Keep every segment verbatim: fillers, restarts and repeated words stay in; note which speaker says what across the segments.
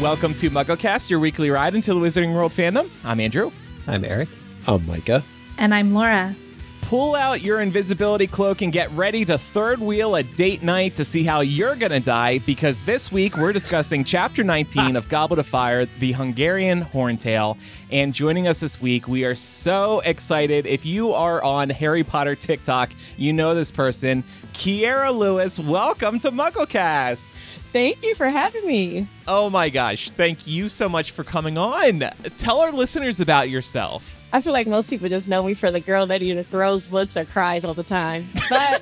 Speaker 1: Welcome to MuggleCast, your weekly ride into the Wizarding World fandom. I'm Andrew.
Speaker 2: I'm Eric.
Speaker 3: I'm Micah.
Speaker 4: And I'm Laura.
Speaker 1: Pull out your invisibility cloak and get ready to third wheel a date night to see how you're gonna die, because this week we're discussing Chapter nineteen of Goblet of Fire, the Hungarian Horntail. And joining us this week, we are so excited. If you are on Harry Potter TikTok, you know this person, Kiera Lewis. Welcome to MuggleCast.
Speaker 5: Thank you for having me.
Speaker 1: Oh my gosh, thank you so much for coming on. Tell our listeners about yourself.
Speaker 5: I feel like most people just know me for the girl that either throws books or cries all the time. But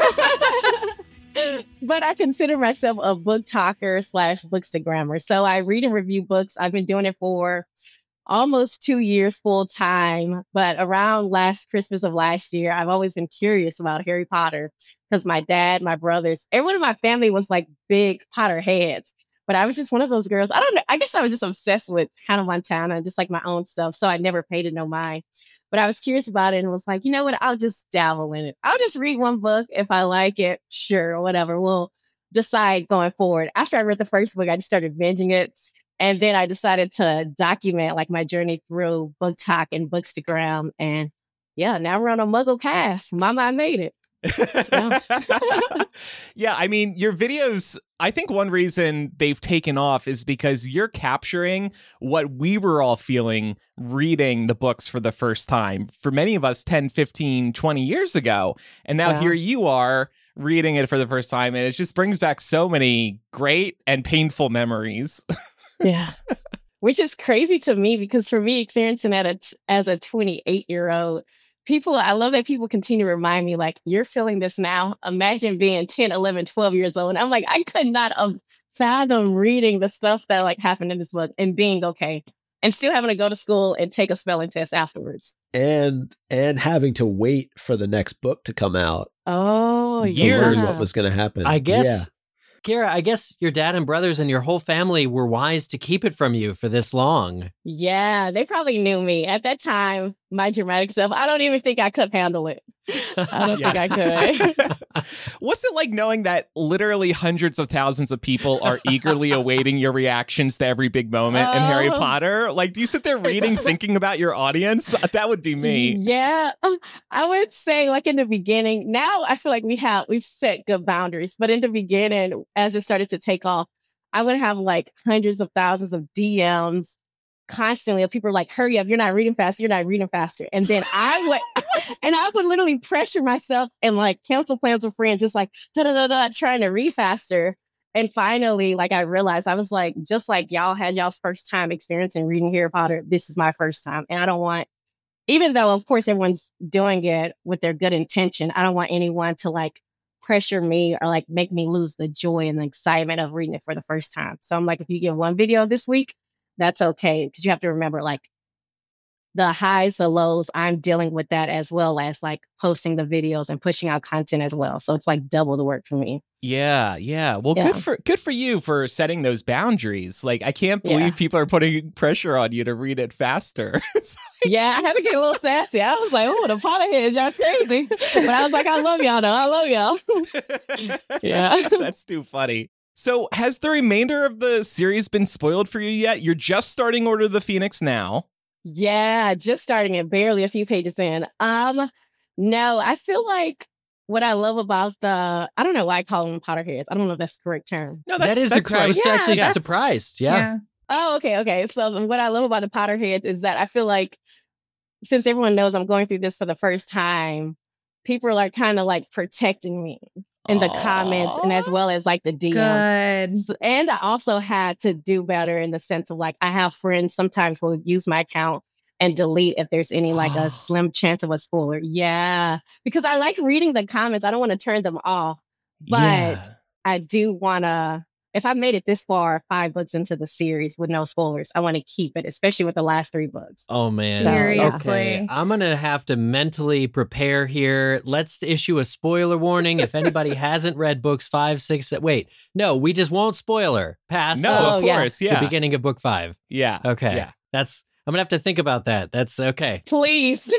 Speaker 5: but I consider myself a book talker slash bookstagrammer. So I read and review books. I've been doing it for almost two years full time. But around last Christmas of last year, I've always been curious about Harry Potter because my dad, my brothers, everyone in my family was like big Potter heads. But I was just one of those girls. I don't know. I guess I was just obsessed with Hannah Montana and just like my own stuff. So I never paid it no mind. But I was curious about it and was like, you know what? I'll just dabble in it. I'll just read one book. If I like it, sure, or whatever. We'll decide going forward. After I read the first book, I just started binging it. And then I decided to document like my journey through Book Talk and Bookstagram. And yeah, now we're on a MuggleCast. Mama, I made it.
Speaker 1: Yeah. Yeah, I mean, your videos, I think one reason they've taken off is because you're capturing what we were all feeling reading the books for the first time. For many of us, ten, fifteen, twenty years ago. And now
Speaker 5: Yeah.
Speaker 1: here you are reading it for the first time. And it just brings back so many great and painful memories.
Speaker 5: Yeah. Which is crazy to me because for me, experiencing that at- as a twenty-eight-year-old, people, I love that people continue to remind me, like, you're feeling this now. Imagine being ten, eleven, twelve years old. And I'm like, I could not have fathomed reading the stuff that like happened in this book and being okay and still having to go to school and take a spelling test afterwards.
Speaker 3: And and having to wait for the next book to come out.
Speaker 5: Oh,
Speaker 3: to
Speaker 1: Years.
Speaker 3: learn
Speaker 5: yeah.
Speaker 3: what was going to happen.
Speaker 2: I guess,
Speaker 3: Yeah.
Speaker 2: Kiera, I guess your dad and brothers and your whole family were wise to keep it from you for this long.
Speaker 5: Yeah, they probably knew me. At that time, my dramatic self, I don't even think I could handle it. I don't
Speaker 1: Yeah.
Speaker 5: think I could.
Speaker 1: What's it like knowing that literally hundreds of thousands of people are eagerly awaiting your reactions to every big moment in Harry
Speaker 5: Oh.
Speaker 1: Potter? Like, do you sit there reading, thinking about your audience? That would be me.
Speaker 5: Yeah, um, I would say like in the beginning, now I feel like we have, we've set good boundaries, but in the beginning, as it started to take off, I would have like hundreds of thousands of D Ms constantly of people like, hurry up, you're not reading faster, you're not reading faster. And then I would, and I would literally pressure myself and like cancel plans with friends, just like da da da da, trying to read faster. And finally, like I realized, I was like, just like y'all had y'all's first time experiencing reading Harry Potter, this is my first time. And I don't want, even though of course everyone's doing it with their good intention, I don't want anyone to like pressure me or like make me lose the joy and the excitement of reading it for the first time. So I'm like, if you get one video this week, that's okay. Because you have to remember like the highs, the lows, I'm dealing with that as well as like posting the videos and pushing out content as well. So it's like double the work for me.
Speaker 1: Yeah, yeah. Well,
Speaker 5: Yeah.
Speaker 1: good for good for you for setting those boundaries. Like, I can't believe
Speaker 5: Yeah.
Speaker 1: people are putting pressure on you to read it faster. It's
Speaker 5: Yeah, I had to get a little sassy. I was like, oh, the Potterheads, y'all crazy. But I was like, I love y'all though. I love y'all.
Speaker 1: like-
Speaker 5: Yeah.
Speaker 1: That's too funny. So, has the remainder of the series been spoiled for you yet? You're just starting Order of the Phoenix now.
Speaker 5: Yeah, just starting it, barely a few pages in. Um, no, I feel like what I love about the, I don't know why I call them Potterheads. I don't know if that's the correct term.
Speaker 1: No, that's
Speaker 2: that is
Speaker 1: that's
Speaker 2: a, I
Speaker 1: right.
Speaker 2: was
Speaker 4: Yeah,
Speaker 2: actually
Speaker 4: that's-
Speaker 2: surprised. Yeah.
Speaker 5: Oh, okay, okay. So what I love about the Potterheads is that I feel like since everyone knows I'm going through this for the first time, people are like kind of like protecting me in the comments and as well as like the D Ms.
Speaker 4: Good.
Speaker 5: S- And I also had to do better in the sense of like, I have friends sometimes will use my account and delete if there's any like a slim chance of a spoiler. Yeah. Because I like reading the comments. I don't want to turn them off, but
Speaker 1: Yeah.
Speaker 5: I do want to, if I made it this far, five books into the series with no spoilers, I want to keep it, especially with the last three books.
Speaker 2: Oh, man.
Speaker 4: Seriously.
Speaker 2: Okay. I'm going to have to mentally prepare here. Let's issue a spoiler warning. If anybody hasn't read books five, six, se- wait, no, we just won't spoiler. Pass
Speaker 1: No,
Speaker 5: Oh,
Speaker 1: of
Speaker 5: yeah.
Speaker 1: course.
Speaker 2: the
Speaker 1: Yeah.
Speaker 2: beginning of book five.
Speaker 1: Yeah.
Speaker 2: Okay.
Speaker 1: Yeah.
Speaker 2: That's, I'm going to have to think about that. That's okay.
Speaker 5: Please. I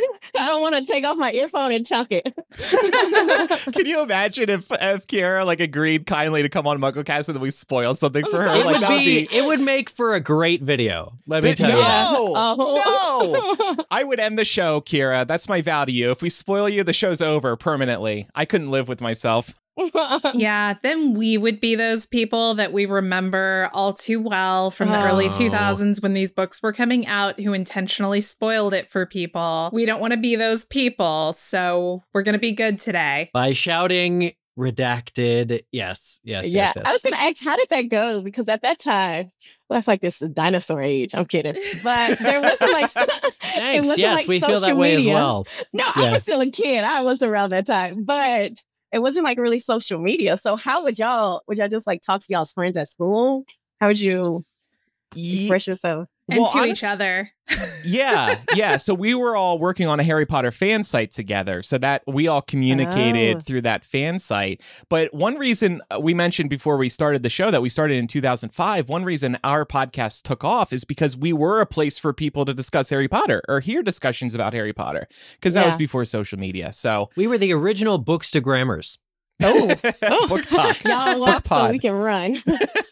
Speaker 5: don't want to take off my earphone and chuck it.
Speaker 1: Can you imagine if if Kiara like agreed kindly to come on MuggleCast and then we spoil something for her?
Speaker 2: It
Speaker 1: Like
Speaker 2: would
Speaker 1: that would
Speaker 2: be,
Speaker 1: be.
Speaker 2: it would make for a great video. Let me
Speaker 1: Th-
Speaker 2: tell
Speaker 1: no,
Speaker 2: you.
Speaker 5: Oh.
Speaker 1: no. I would end the show, Kira. That's my vow to you. If we spoil you, the show's over permanently. I couldn't live with myself.
Speaker 4: Yeah, then we would be those people that we remember all too well from the
Speaker 5: Oh.
Speaker 4: early two thousands when these books were coming out who intentionally spoiled it for people. We don't want to be those people, so we're going to be good today.
Speaker 2: By shouting redacted. Yes, yes,
Speaker 5: Yeah,
Speaker 2: yes, yes.
Speaker 5: I was gonna ask, how did that go? Because at that time, well, I feel like this is dinosaur age. I'm kidding, but there wasn't like, it
Speaker 2: Thanks.
Speaker 5: wasn't
Speaker 2: Yes,
Speaker 5: like
Speaker 2: we feel that
Speaker 5: social
Speaker 2: way
Speaker 5: media.
Speaker 2: as well.
Speaker 5: No, I
Speaker 2: Yeah.
Speaker 5: was still a kid. I was around that time, but it wasn't like really social media. So how would y'all? Would y'all just like talk to y'all's friends at school? How would you
Speaker 1: Ye-
Speaker 5: express yourself?
Speaker 4: And
Speaker 1: Well,
Speaker 4: to
Speaker 1: honest-
Speaker 4: each other.
Speaker 1: yeah, yeah. So we were all working on a Harry Potter fan site together, so that we all communicated
Speaker 5: Oh.
Speaker 1: through that fan site. But one reason uh, we mentioned before we started the show that we started in two thousand five, one reason our podcast took off is because we were a place for people to discuss Harry Potter or hear discussions about Harry Potter, because that was
Speaker 5: Yeah.
Speaker 1: before social media. So
Speaker 2: We were the original Bookstagrammers.
Speaker 5: Oh,
Speaker 1: book talk.
Speaker 5: y'all
Speaker 1: Book
Speaker 5: walk so
Speaker 1: pod.
Speaker 5: we can run.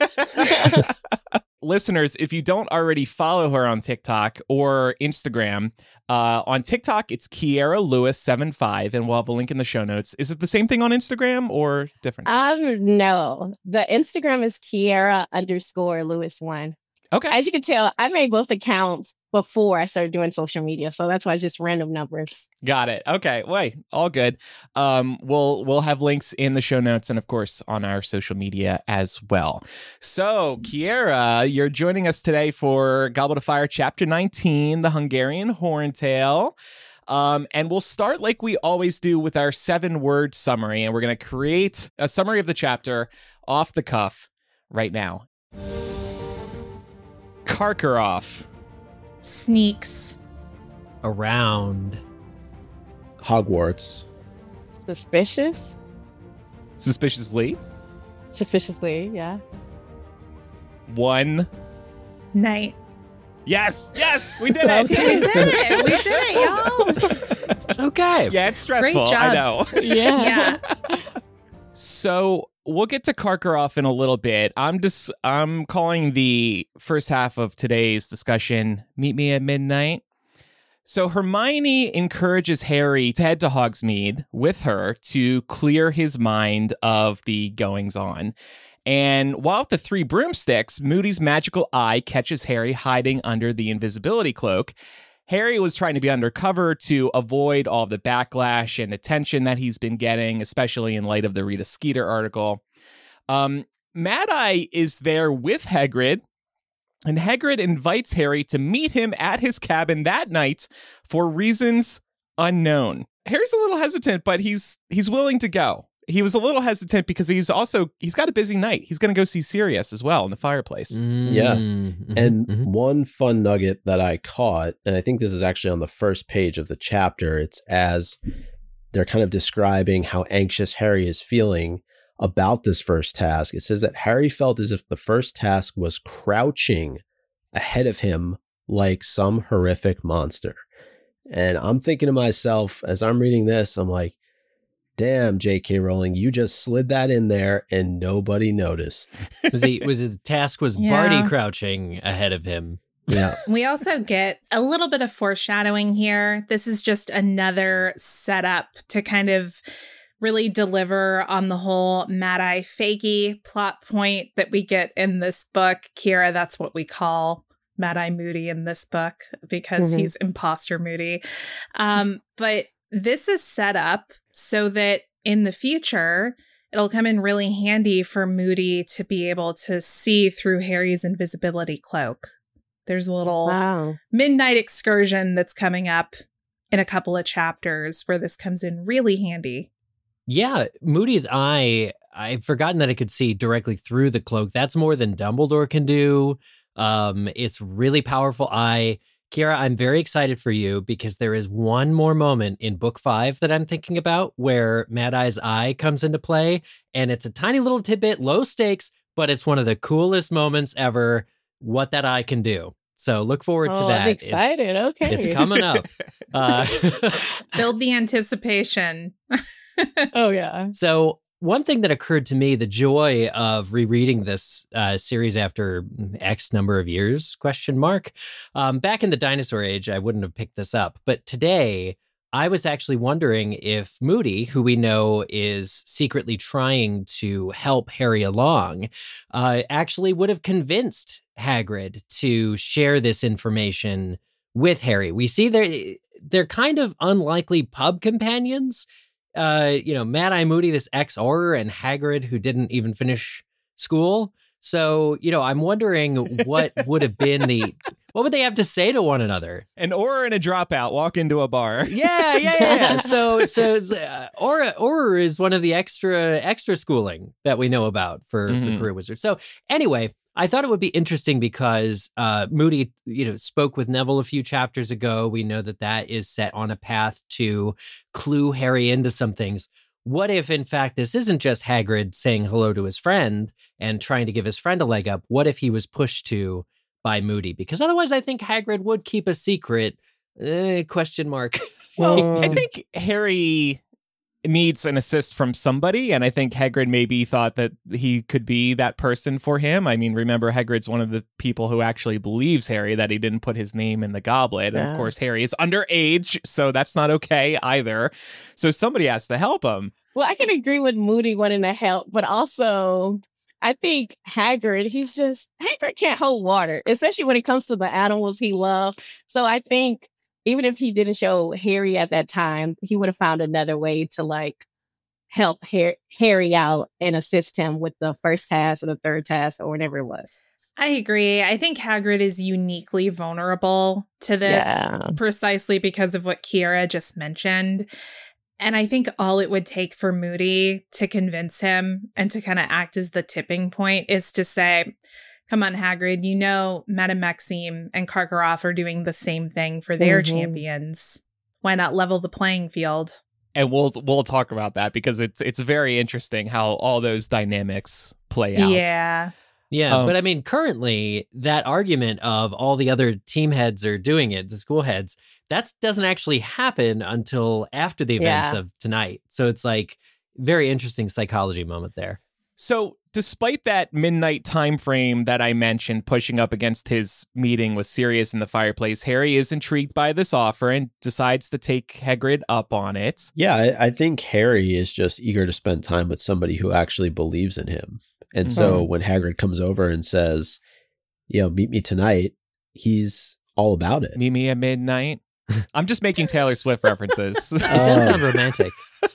Speaker 1: Listeners, if you don't already follow her on TikTok or Instagram, uh, on TikTok, it's Kiara Lewis seventy-five, and we'll have a link in the show notes. Is it the same thing on Instagram or different?
Speaker 5: Um, no, the Instagram is Kiara underscore Lewis one.
Speaker 1: Okay.
Speaker 5: As you can tell, I made both accounts before I started doing social media, so that's why it's just random numbers.
Speaker 1: Got it. Okay. Wait, all good. Um, we'll we'll have links in the show notes and of course on our social media as well. So, Kiara, you're joining us today for Goblet of Fire Chapter nineteen, The Hungarian Horntail. Um, and we'll start like we always do with our seven-word summary, and we're going to create a summary of the chapter off the cuff right now. Karkaroff.
Speaker 4: Sneaks.
Speaker 2: Around.
Speaker 3: Hogwarts.
Speaker 5: Suspicious?
Speaker 1: Suspiciously.
Speaker 5: Suspiciously, yeah.
Speaker 1: One.
Speaker 4: Night.
Speaker 1: Yes, yes, we did
Speaker 4: We
Speaker 1: it.
Speaker 4: did it. We did it, y'all.
Speaker 2: Okay.
Speaker 1: Yeah, it's stressful.
Speaker 4: Great
Speaker 1: I
Speaker 4: job.
Speaker 1: know.
Speaker 5: Yeah.
Speaker 4: Yeah.
Speaker 1: So we'll get to Karkaroff in a little bit. I'm just I'm calling the first half of today's discussion "Meet Me at Midnight." So Hermione encourages Harry to head to Hogsmeade with her to clear his mind of the goings-on. And while at the Three Broomsticks, Moody's magical eye catches Harry hiding under the invisibility cloak. Harry was trying to be undercover to avoid all the backlash and attention that he's been getting, especially in light of the Rita Skeeter article. Um, Mad Eye is there with Hagrid, and Hagrid invites Harry to meet him at his cabin that night for reasons unknown. Harry's a little hesitant, but he's he's willing to go. He was a little hesitant because he's also he's got a busy night. He's going to go see Sirius as well in the fireplace.
Speaker 3: Yeah.
Speaker 2: Mhm,
Speaker 3: And
Speaker 2: mhm.
Speaker 3: one fun nugget that I caught, and I think this is actually on the first page of the chapter, it's as they're kind of describing how anxious Harry is feeling about this first task. It says that Harry felt as if the first task was crouching ahead of him like some horrific monster. And I'm thinking to myself, as I'm reading this, I'm like, damn, J K Rowling, you just slid that in there and nobody noticed.
Speaker 2: was he was it the task was
Speaker 4: Yeah.
Speaker 2: Barty crouching ahead of him?
Speaker 3: Yeah.
Speaker 4: We also get a little bit of foreshadowing here. This is just another setup to kind of really deliver on the whole Mad Eye fakey plot point that we get in this book. Kira, that's what we call Mad Eye Moody in this book because
Speaker 5: Mhm.
Speaker 4: he's imposter Moody. Um, but this is set up so that in the future, it'll come in really handy for Moody to be able to see through Harry's invisibility cloak. There's a little
Speaker 5: Wow.
Speaker 4: midnight excursion that's coming up in a couple of chapters where this comes in really handy.
Speaker 2: Yeah, Moody's eye, I've forgotten that it could see directly through the cloak. That's more than Dumbledore can do. Um, it's really powerful eye. Kira, I'm very excited for you because there is one more moment in book five that I'm thinking about where Mad Eye's eye comes into play. And it's a tiny little tidbit, low stakes, but it's one of the coolest moments ever, what that eye can do. So look forward
Speaker 5: oh,
Speaker 2: to that.
Speaker 5: I'm excited.
Speaker 2: It's,
Speaker 5: okay.
Speaker 2: it's coming up. Uh,
Speaker 4: Build the anticipation.
Speaker 5: oh, yeah.
Speaker 2: so one thing that occurred to me, the joy of rereading this uh, series after X number of years, question mark. Um, back in the dinosaur age, I wouldn't have picked this up. But today, I was actually wondering if Moody, who we know is secretly trying to help Harry along, uh, actually would have convinced Hagrid to share this information with Harry. We see they're, they're kind of unlikely pub companions. Uh, you know, Mad-Eye Moody, this ex-Auror, and Hagrid, who didn't even finish school. So, you know, I'm wondering what would have been the... What would they have to say to one another?
Speaker 1: An Auror and a dropout walk into a bar.
Speaker 2: Yeah, yeah, yeah. so, so it's, uh, Auror, Auror is one of the extra extra schooling that we know about for,
Speaker 1: Mhm.
Speaker 2: for career wizards. So, anyway, I thought it would be interesting because uh, Moody, you know, spoke with Neville a few chapters ago. We know that that is set on a path to clue Harry into some things. What if, in fact, this isn't just Hagrid saying hello to his friend and trying to give his friend a leg up? What if he was pushed to by Moody? Because otherwise, I think Hagrid would keep a secret. Eh, question mark.
Speaker 1: Well, I
Speaker 5: Um,
Speaker 1: think Harry needs an assist from somebody, and I think Hagrid maybe thought that he could be that person for him. I mean, remember, Hagrid's one of the people who actually believes Harry that he didn't put his name in the goblet. And of
Speaker 5: Yeah.
Speaker 1: course, Harry is underage, so that's not okay either. So somebody has to help him.
Speaker 5: Well, I can agree with Moody wanting to help, but also I think Hagrid, he's just, Hagrid can't hold water, especially when it comes to the animals he loved. So I think even if he didn't show Harry at that time, he would have found another way to like help Har- Harry out and assist him with the first task or the third task or whatever it was.
Speaker 4: I agree. I think Hagrid is uniquely vulnerable to this
Speaker 5: Yeah.
Speaker 4: precisely because of what Kiera just mentioned. And I think all it would take for Moody to convince him and to kind of act as the tipping point is to say, come on, Hagrid, you know Madame Maxime and Karkaroff are doing the same thing for their
Speaker 5: Mhm.
Speaker 4: champions. Why not level the playing field?
Speaker 1: And we'll we'll talk about that because it's it's very interesting how all those dynamics play out.
Speaker 4: Yeah.
Speaker 2: Yeah,
Speaker 1: Um,
Speaker 2: but I mean, currently, that argument of all the other team heads are doing it, the school heads, that doesn't actually happen until after the events
Speaker 5: Yeah.
Speaker 2: of tonight. So it's like very interesting psychology moment there.
Speaker 1: So, despite that midnight time frame that I mentioned pushing up against his meeting with Sirius in the fireplace, Harry is intrigued by this offer and decides to take Hagrid up on it.
Speaker 3: Yeah, I, I think Harry is just eager to spend time with somebody who actually believes in him. And so
Speaker 1: Mhm.
Speaker 3: when Hagrid comes over and says, you know, meet me tonight, he's all about it.
Speaker 1: Meet me at midnight. I'm just making Taylor Swift references.
Speaker 2: It does
Speaker 3: Oh.
Speaker 2: sound romantic.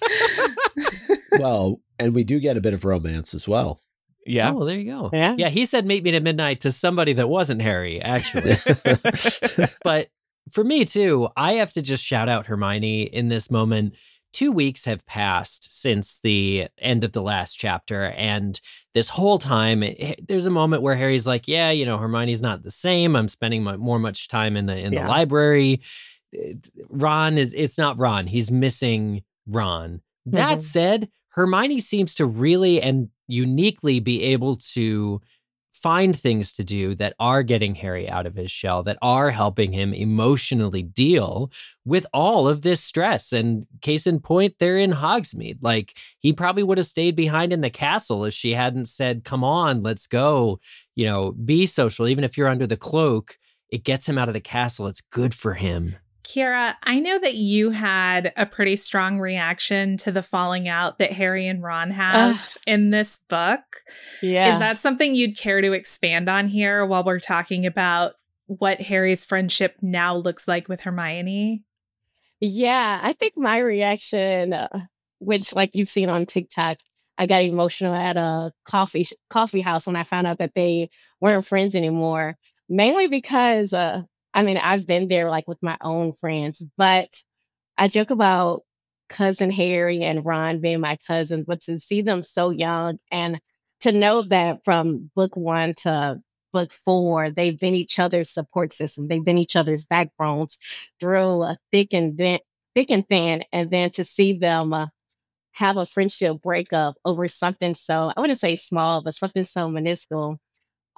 Speaker 3: Well, and we do get a bit of romance as well.
Speaker 1: Yeah.
Speaker 2: Oh, there you go.
Speaker 5: Yeah.
Speaker 2: Yeah, he said meet me at midnight to somebody that wasn't Harry, actually. But for me, too, I have to just shout out Hermione in this moment. Two weeks have passed since the end of the last chapter. And this whole time, it, there's a moment where Harry's like, yeah, you know, Hermione's not the same. I'm spending my, more much time in the in
Speaker 5: Yeah.
Speaker 2: the library. It- Ron is, it's not Ron. He's missing Ron. That
Speaker 5: Mhm.
Speaker 2: said, Hermione seems to really and uniquely be able to find things to do that are getting Harry out of his shell, that are helping him emotionally deal with all of this stress. And case in point, they're in Hogsmeade. Like, he probably would have stayed behind in the castle if she hadn't said, come on, let's go, you know, be social. Even if you're under the cloak, it gets him out of the castle. It's good for him.
Speaker 4: Kiera, I know that you had a pretty strong reaction to the falling out that Harry and Ron have
Speaker 5: Ugh.
Speaker 4: in this book.
Speaker 5: Yeah.
Speaker 4: Is that something you'd care to expand on here while we're talking about what Harry's friendship now looks like with Hermione?
Speaker 5: Yeah, I think my reaction, uh, which like you've seen on TikTok, I got emotional at a coffee sh- coffee house when I found out that they weren't friends anymore. Mainly because, uh, I mean, I've been there like with my own friends, but I joke about cousin Harry and Ron being my cousins, but to see them so young and to know that from book one to book four, they've been each other's support system. They've been each other's backbones through a thick and thin, thick and thin. And then to see them uh, have a friendship breakup over something so, I wouldn't say small, but something so minuscule.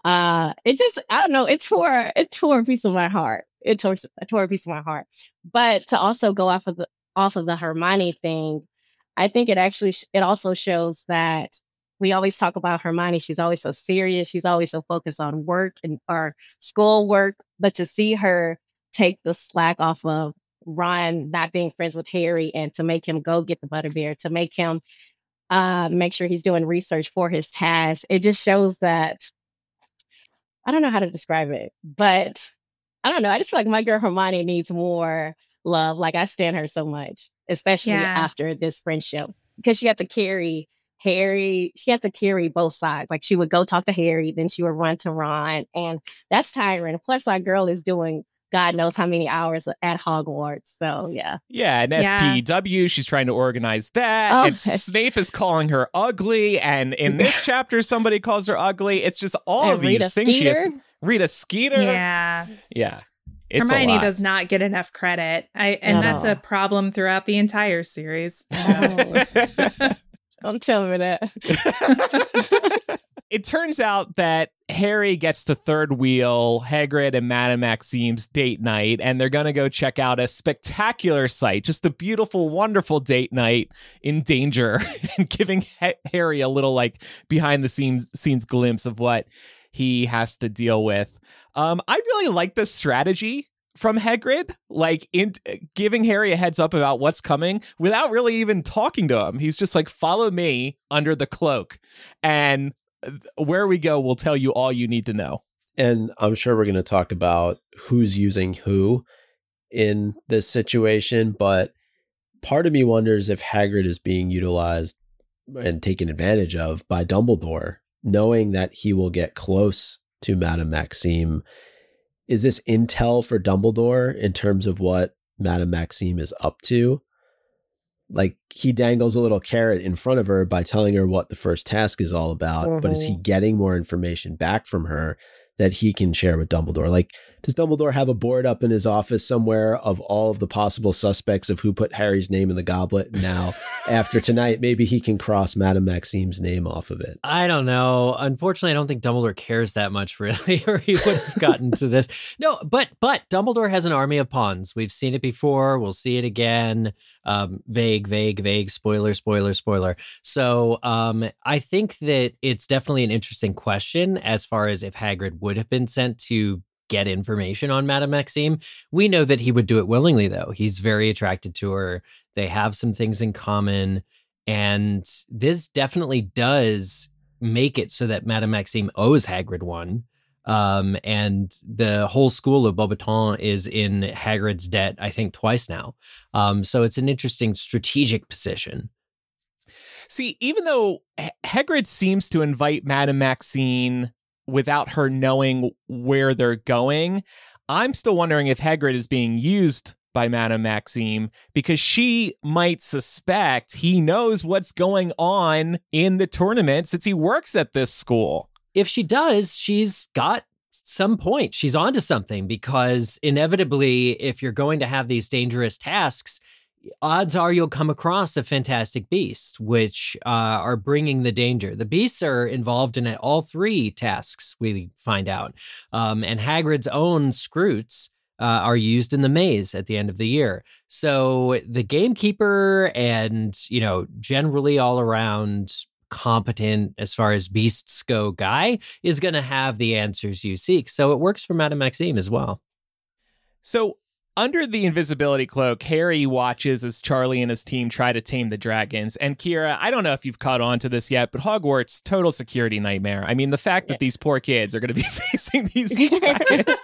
Speaker 5: Uh, it just, I don't know, it tore, it tore a piece of my heart. It tore, it tore a piece of my heart. But to also go off of the, off of the Hermione thing, I think it actually, sh- it also shows that we always talk about Hermione. She's always so serious. She's always so focused on work and or school work. But to see her take the slack off of Ron not being friends with Harry and to make him go get the butterbeer, to make him uh, make sure he's doing research for his task, it just shows that, I don't know how to describe it, but I don't know. I just feel like my girl Hermione needs more love. Like, I stand her so much, especially
Speaker 4: Yeah.
Speaker 5: after this friendship, because she had to carry Harry. She had to carry both sides. Like, she would go talk to Harry, then she would run to Ron, and that's tiring. Plus, our girl is doing God knows how many hours at Hogwarts. So, yeah.
Speaker 1: Yeah, and S P W, she's trying to organize that.
Speaker 5: Oh,
Speaker 1: and Snape is calling her ugly. And in this chapter, somebody calls her ugly. It's just all
Speaker 5: And
Speaker 1: of these
Speaker 5: Rita
Speaker 1: things. She has,
Speaker 5: Skeeter.
Speaker 1: Rita Skeeter.
Speaker 4: Yeah.
Speaker 1: Yeah. It's
Speaker 4: Hermione
Speaker 1: a lot.
Speaker 4: does not get enough credit. I and
Speaker 5: At
Speaker 4: that's
Speaker 5: all.
Speaker 4: a problem throughout the entire series.
Speaker 5: Oh. Don't tell me that.
Speaker 1: It turns out that Harry gets to third wheel Hagrid and Madame Maxime's date night, and they're going to go check out a spectacular sight, just a beautiful, wonderful date night in danger, and giving ha- Harry a little like behind the scenes scenes glimpse of what he has to deal with. Um, I really like this strategy from Hagrid, like in giving Harry a heads up about what's coming without really even talking to him. He's just like, follow me under the cloak, and where we go, we'll tell you all you need to know.
Speaker 3: And I'm sure we're going to talk about who's using who in this situation, but part of me wonders if Hagrid is being utilized and taken advantage of by Dumbledore, knowing that he will get close to Madame Maxime. Is this intel for Dumbledore in terms of what Madame Maxime is up to? Like, he dangles a little carrot in front of her by telling her what the first task is all about, mm-hmm. but is he getting more information back from her that he can share with Dumbledore? Like, does Dumbledore have a board up in his office somewhere of all of the possible suspects of who put Harry's name in the goblet? Now, after tonight, maybe he can cross Madame Maxime's name off of it.
Speaker 2: I don't know. Unfortunately, I don't think Dumbledore cares that much, really, or he would have gotten to this. No, but but Dumbledore has an army of pawns. We've seen it before. We'll see it again. Um, vague, vague, vague. Spoiler, spoiler, spoiler. So um, I think that it's definitely an interesting question as far as if Hagrid would have been sent to get information on Madame Maxime. We know that he would do it willingly, though. He's very attracted to her. They have some things in common. And this definitely does make it so that Madame Maxime owes Hagrid one. Um, and the whole school of Beauxbatons is in Hagrid's debt, I think, twice now. Um, so it's an interesting strategic position.
Speaker 1: See, even though H- Hagrid seems to invite Madame Maxime without her knowing where they're going, I'm still wondering if Hagrid is being used by Madame Maxime, because she might suspect he knows what's going on in the tournament since he works at this school.
Speaker 2: If she does, she's got some point. She's onto something, because inevitably, if you're going to have these dangerous tasks, odds are you'll come across a fantastic beast, which uh, are bringing the danger. The beasts are involved in all three tasks, we find out. Um, and Hagrid's own Scroots uh, are used in the maze at the end of the year. So the gamekeeper and, you know, generally all around competent as far as beasts go guy is going to have the answers you seek. So it works for Madame Maxime as well.
Speaker 1: So under the invisibility cloak, Harry watches as Charlie and his team try to tame the dragons. And Kira, I don't know if you've caught on to this yet, but Hogwarts, total security nightmare. I mean, the fact that these poor kids are going to be facing these dragons.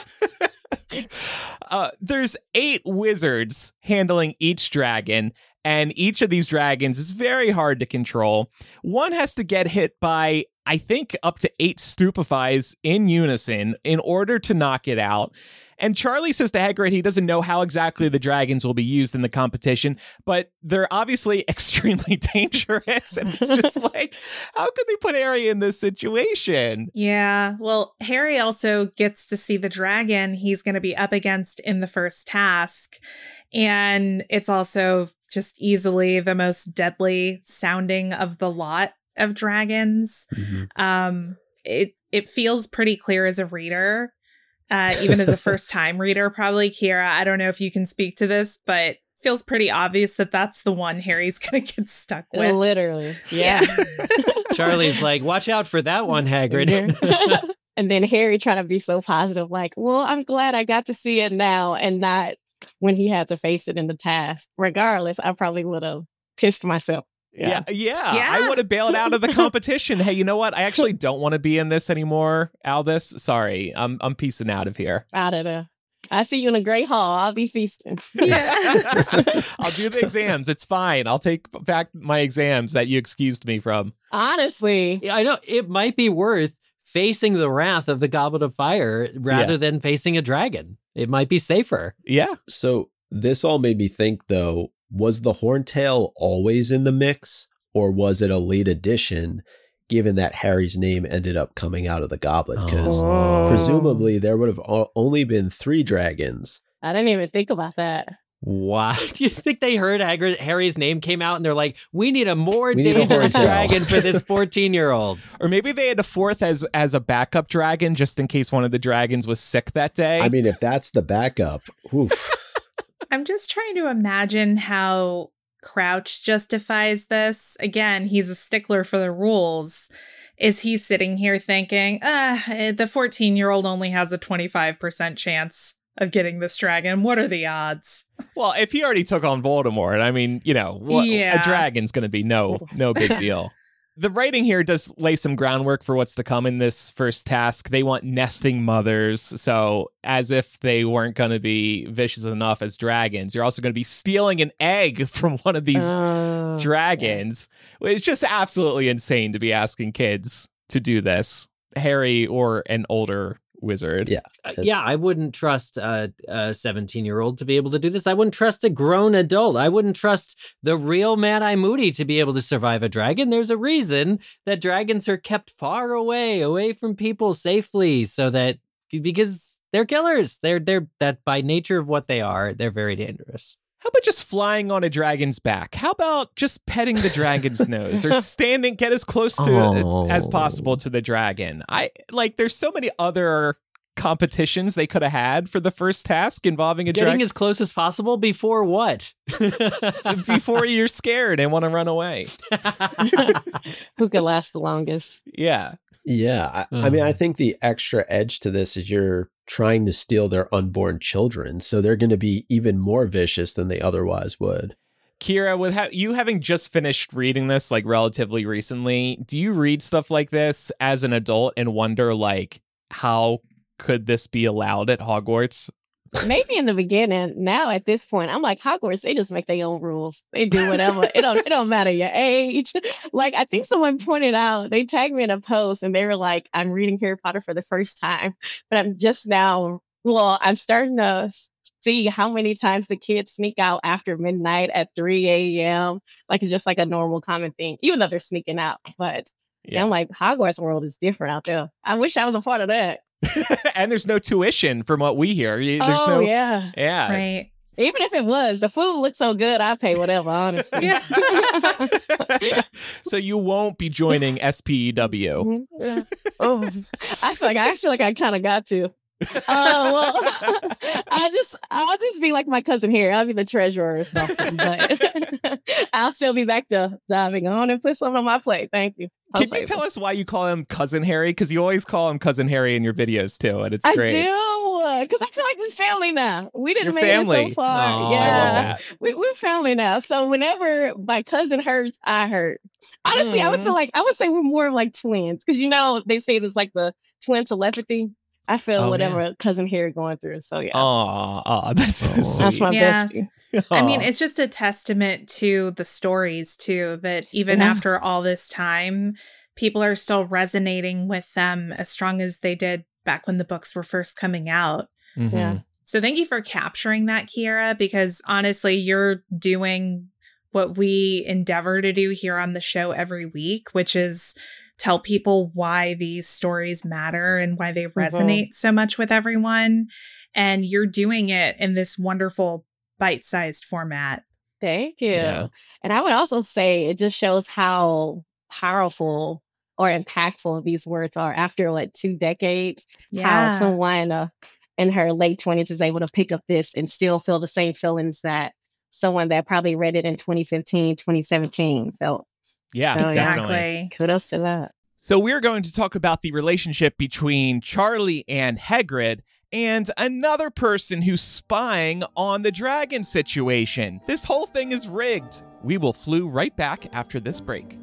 Speaker 1: uh, there's eight wizards handling each dragon, and each of these dragons is very hard to control. One has to get hit by, I think, up to eight stupefies in unison in order to knock it out. And Charlie says to Hagrid he doesn't know how exactly the dragons will be used in the competition, but they're obviously extremely dangerous. And it's just like, how could they put Harry in this situation?
Speaker 4: Yeah, well, Harry also gets to see the dragon he's going to be up against in the first task. And it's also just easily the most deadly sounding of the lot of dragons. Mm-hmm. Um it it feels pretty clear as a reader, uh, even as a first time reader. Probably, Kiera, I don't know if you can speak to this, but feels pretty obvious that that's the one Harry's gonna get stuck with.
Speaker 5: Literally, yeah.
Speaker 2: Charlie's like, watch out for that one, Hagrid.
Speaker 5: And then Harry trying to be so positive, like, well, I'm glad I got to see it now and not when he had to face it in the task. Regardless, I probably would have pissed myself.
Speaker 1: Yeah.
Speaker 5: Yeah.
Speaker 1: yeah,
Speaker 4: Yeah.
Speaker 1: I would have bailed out of the competition. Hey, you know what? I actually don't want to be in this anymore, Albus. Sorry, I'm I'm peacing out of here.
Speaker 5: Out of there. I see you in a great hall. I'll be feasting.
Speaker 4: Yeah.
Speaker 1: I'll do the exams. It's fine. I'll take back my exams that you excused me from.
Speaker 5: Honestly.
Speaker 2: Yeah, I know it might be worth facing the wrath of the Goblet of Fire rather
Speaker 1: Yeah.
Speaker 2: than facing a dragon. It might be safer.
Speaker 1: Yeah.
Speaker 3: So this all made me think, though, was the Horntail always in the mix, or was it a late addition, given that Harry's name ended up coming out of the goblet? Because
Speaker 5: Oh.
Speaker 3: presumably there would have o- only been three dragons.
Speaker 5: I didn't even think about that.
Speaker 2: Why do you think they heard Hagrid, Harry's name came out and they're like, we need a more
Speaker 3: We need a
Speaker 2: dangerous
Speaker 3: Horntail.
Speaker 2: dragon for this fourteen-year-old?
Speaker 1: Or maybe they had a fourth as as a backup dragon just in case one of the dragons was sick that day.
Speaker 3: I mean, if that's the backup, oof.
Speaker 4: I'm just trying to imagine how Crouch justifies this. Again, he's a stickler for the rules. Is he sitting here thinking, ah, the fourteen-year-old only has a twenty-five percent chance of getting this dragon? What are the odds?
Speaker 1: well, if he already took on Voldemort, I mean, you know, what,
Speaker 4: Yeah.
Speaker 1: a dragon's going to be no no big deal. The writing here does lay some groundwork for what's to come in this first task. They want nesting mothers. So, as if they weren't going to be vicious enough as dragons, you're also going to be stealing an egg from one of these
Speaker 5: Uh,
Speaker 1: dragons. It's just absolutely insane to be asking kids to do this. Harry or an older wizard.
Speaker 3: Yeah.
Speaker 2: Uh, yeah, I wouldn't trust a, a seventeen-year-old to be able to do this. I wouldn't trust a grown adult. I wouldn't trust the real Mad-Eye Moody to be able to survive a dragon. There's a reason that dragons are kept far away, away from people safely, so that because they're killers. They're they're that by nature of what they are, they're very dangerous.
Speaker 1: How about just flying on a dragon's back? How about just petting the dragon's nose or standing, get as close to
Speaker 2: Oh.
Speaker 1: it as possible to the dragon? I like, there's so many other competitions they could have had for the first task involving a
Speaker 2: Getting
Speaker 1: dragon
Speaker 2: as close as possible before what?
Speaker 1: before you're scared and want to run away.
Speaker 5: Who could last the longest?
Speaker 1: Yeah.
Speaker 3: Yeah. I, I mean, I
Speaker 2: Mhm.
Speaker 3: think the extra edge to this is you're trying to steal their unborn children. So they're going to be even more vicious than they otherwise would.
Speaker 1: Kiera, with ha- you having just finished reading this like relatively recently, do you read stuff like this as an adult and wonder like, how could this be allowed at Hogwarts?
Speaker 5: Maybe in the beginning. Now at this point, I'm like, Hogwarts, they just make their own rules. They do whatever. it don't it don't matter your age. Like, I think someone pointed out, they tagged me in a post and they were like, I'm reading Harry Potter for the first time. But I'm just now, well, I'm starting to see how many times the kids sneak out after midnight at three a.m. Like, it's just like a normal common thing, even though they're sneaking out. But
Speaker 1: Yeah.
Speaker 5: I'm like, Hogwarts world is different out there. I wish I was a part of that.
Speaker 1: And there's no tuition from what we hear. You- There's
Speaker 5: oh,
Speaker 1: no,
Speaker 5: yeah.
Speaker 1: yeah.
Speaker 4: Right.
Speaker 5: Even if it was, the food looks so good, I pay whatever, honestly.
Speaker 4: Yeah.
Speaker 1: So you won't be joining S P E W.
Speaker 5: Mhm. Yeah. Oh, I feel like I feel like I kind of got to. Oh well, I just I'll just be like my cousin here. I'll be the treasurer or something, but I'll still be back to diving on and put something on my plate. Thank you.
Speaker 1: Can you tell us why you call him Cousin Harry? Because you always call him Cousin Harry in your videos too, and it's
Speaker 5: I
Speaker 1: great.
Speaker 5: do because I feel like we're family now. We didn't
Speaker 1: Your
Speaker 5: make
Speaker 1: family.
Speaker 5: it so far.
Speaker 2: Aw, I love
Speaker 5: yeah,
Speaker 1: I love that.
Speaker 5: we, we're family now. So whenever my cousin hurts, I hurt. Honestly, I would
Speaker 1: Mhm.
Speaker 5: feel like I would say we're more like twins because you know they say it's like the twin telepathy. I feel
Speaker 1: Oh,
Speaker 5: whatever cousin Harry going through. So yeah,
Speaker 1: Aw, aw, that's so
Speaker 2: Aw.
Speaker 1: sweet.
Speaker 5: that's my
Speaker 4: Yeah.
Speaker 5: bestie.
Speaker 4: I mean,
Speaker 1: Aw.
Speaker 4: it's just a testament to the stories, too, that even
Speaker 5: Yeah.
Speaker 4: after all this time, people are still resonating with them as strong as they did back when the books were first coming out.
Speaker 2: Mhm.
Speaker 5: Yeah.
Speaker 4: So thank you for capturing that, Kiera, because honestly, you're doing what we endeavor to do here on the show every week, which is tell people why these stories matter and why they resonate so much with everyone. And you're doing it in this wonderful bite-sized format.
Speaker 5: Thank you.
Speaker 1: Yeah.
Speaker 5: And I would also say it just shows how powerful or impactful these words are after what two decades.
Speaker 4: Yeah.
Speaker 5: How someone uh, in her late twenties is able to pick up this and still feel the same feelings that someone that probably read it in twenty fifteen, twenty seventeen felt.
Speaker 1: Yeah,
Speaker 5: So, yeah.
Speaker 1: definitely.
Speaker 4: Exactly.
Speaker 5: Kudos to that.
Speaker 1: So we're going to talk about the relationship between Charlie and Hagrid and another person who's spying on the dragon situation. This whole thing is rigged. We will flew right back after this break.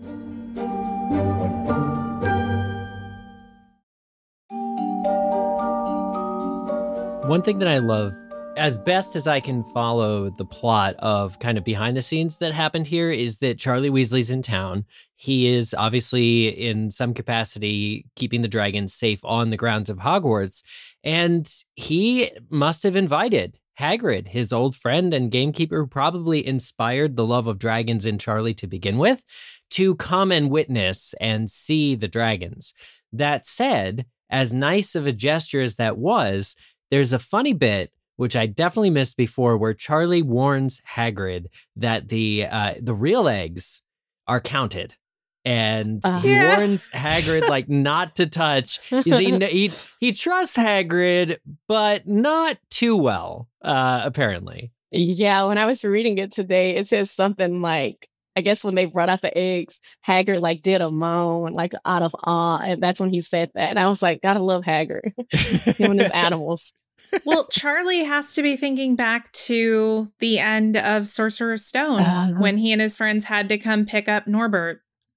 Speaker 2: One thing that I love, as best as I can follow the plot of kind of behind the scenes that happened here, is that Charlie Weasley's in town. He is obviously in some capacity keeping the dragons safe on the grounds of Hogwarts. And he must have invited Hagrid, his old friend and gamekeeper who probably inspired the love of dragons in Charlie to begin with, to come and witness and see the dragons. That said, as nice of a gesture as that was, there's a funny bit, which I definitely missed before, where Charlie warns Hagrid that the uh, the real eggs are counted. And
Speaker 5: Uh,
Speaker 2: he
Speaker 4: Yeah.
Speaker 2: warns Hagrid like not to touch. He, he he trusts Hagrid, but not too well, uh, apparently.
Speaker 5: Yeah, when I was reading it today, it says something like, I guess when they brought out the eggs, Hagrid like did a moan, like out of awe. And that's when he said that. And I was like, gotta love Hagrid. Him and his animals.
Speaker 4: Well, Charlie has to be thinking back to the end of Sorcerer's Stone
Speaker 5: Uh-huh.
Speaker 4: when he and his friends had to come pick up Norbert.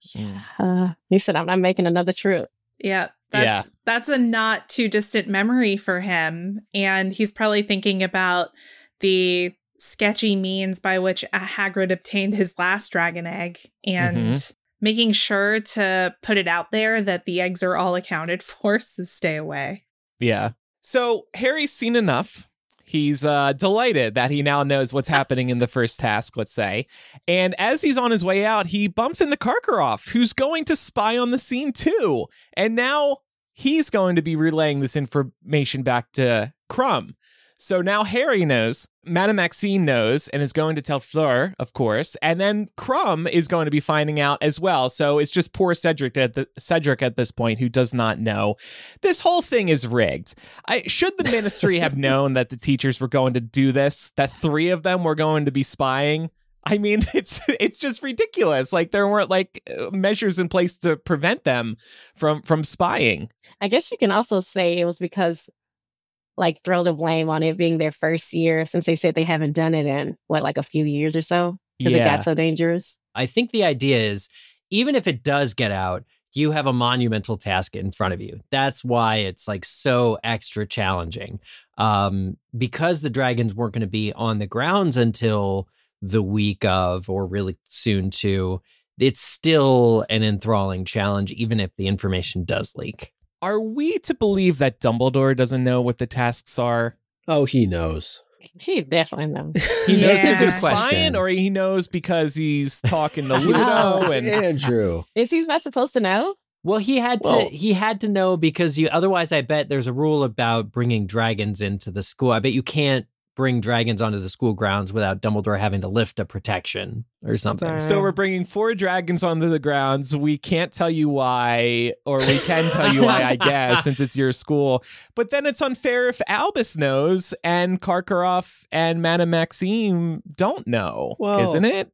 Speaker 5: Uh, he said, I'm not making another trip.
Speaker 4: Yeah, that's
Speaker 1: Yeah.
Speaker 4: that's a not too distant memory for him, and he's probably thinking about the sketchy means by which Hagrid obtained his last dragon egg, and making sure to put it out there that the eggs are all accounted for, so stay away.
Speaker 1: Yeah. So Harry's seen enough. He's uh, delighted that he now knows what's happening in the first task, let's say. And as he's on his way out, he bumps into Karkaroff, who's going to spy on the scene too. And now he's going to be relaying this information back to Krum. So now Harry knows, Madame Maxime knows, and is going to tell Fleur, of course, and then Krum is going to be finding out as well. So it's just poor Cedric at the Cedric at this point, who does not know. This whole thing is rigged. I should the Ministry have known that the teachers were going to do this, that three of them were going to be spying. I mean, it's it's just ridiculous. Like there weren't like measures in place to prevent them from from spying.
Speaker 5: I guess you can also say it was because, like, throw the blame on it being their first year, since they said they haven't done it in, what, like a few years or so? Because it
Speaker 1: Yeah.
Speaker 5: got so dangerous.
Speaker 2: I think the idea is, even if it does get out, you have a monumental task in front of you. That's why it's like so extra challenging. Um, because the dragons weren't going to be on the grounds until the week of, or really soon too, it's still an enthralling challenge, even if the information does leak.
Speaker 1: Are we to believe that Dumbledore doesn't know what the tasks are?
Speaker 3: Oh, he knows.
Speaker 5: He definitely knows.
Speaker 1: He knows
Speaker 4: Yeah.
Speaker 1: if they're
Speaker 2: Good question.
Speaker 1: spying, or he knows because he's talking to Ludo
Speaker 5: Oh,
Speaker 1: and
Speaker 3: Andrew.
Speaker 5: Is he not supposed to know?
Speaker 2: Well, he had to
Speaker 3: Well-
Speaker 2: he had to know, because you otherwise I bet there's a rule about bringing dragons into the school. I bet you can't bring dragons onto the school grounds without Dumbledore having to lift a protection or something.
Speaker 5: Okay.
Speaker 1: So we're bringing four dragons onto the grounds. We can't tell you why, or we can tell you why, I guess, since it's your school. But then it's unfair if Albus knows and Karkaroff and Madame Maxime don't know,
Speaker 3: Well-
Speaker 1: isn't it?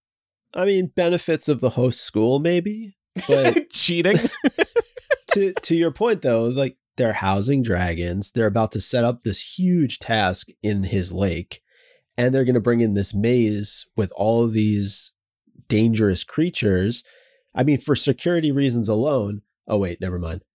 Speaker 3: I mean, benefits of the host school, maybe. But
Speaker 1: Cheating.
Speaker 3: to to your point, though, like, they're housing dragons. They're about to set up this huge task in his lake, and they're going to bring in this maze with all of these dangerous creatures. I mean, for security reasons alone. Oh, wait, never mind.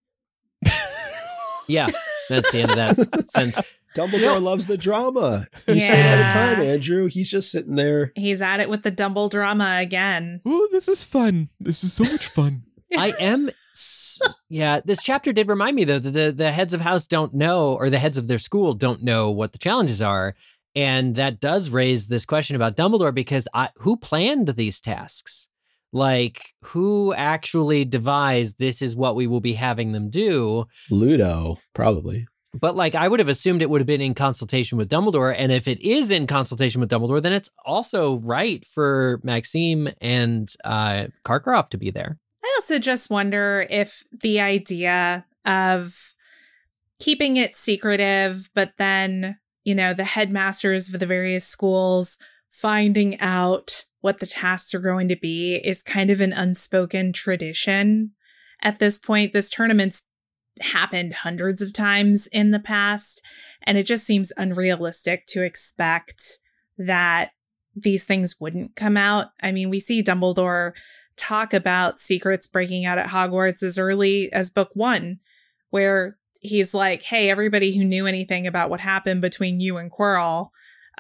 Speaker 2: Yeah, that's the end of that sentence.
Speaker 3: Dumbledore loves the drama. You say it all the time, Andrew. He's just sitting there.
Speaker 4: He's at it with the Dumble drama again.
Speaker 1: Ooh, this is fun. This is so much fun.
Speaker 2: I am, s- yeah. This chapter did remind me though that the the heads of house don't know, or the heads of their school don't know what the challenges are, and that does raise this question about Dumbledore, because I, who planned these tasks? Like, who actually devised this is what we will be having them do?
Speaker 3: Ludo, probably.
Speaker 2: But like, I would have assumed it would have been in consultation with Dumbledore, and if it is in consultation with Dumbledore, then it's also right for Maxime and uh, Karkaroff to be there.
Speaker 4: I also just wonder if the idea of keeping it secretive, but then, you know, the headmasters of the various schools finding out what the tasks are going to be is kind of an unspoken tradition at this point. This tournament's happened hundreds of times in the past, and it just seems unrealistic to expect that these things wouldn't come out. I mean, we see Dumbledore talk about secrets breaking out at Hogwarts as early as book one, where he's like, hey, everybody who knew anything about what happened between you and Quirrell,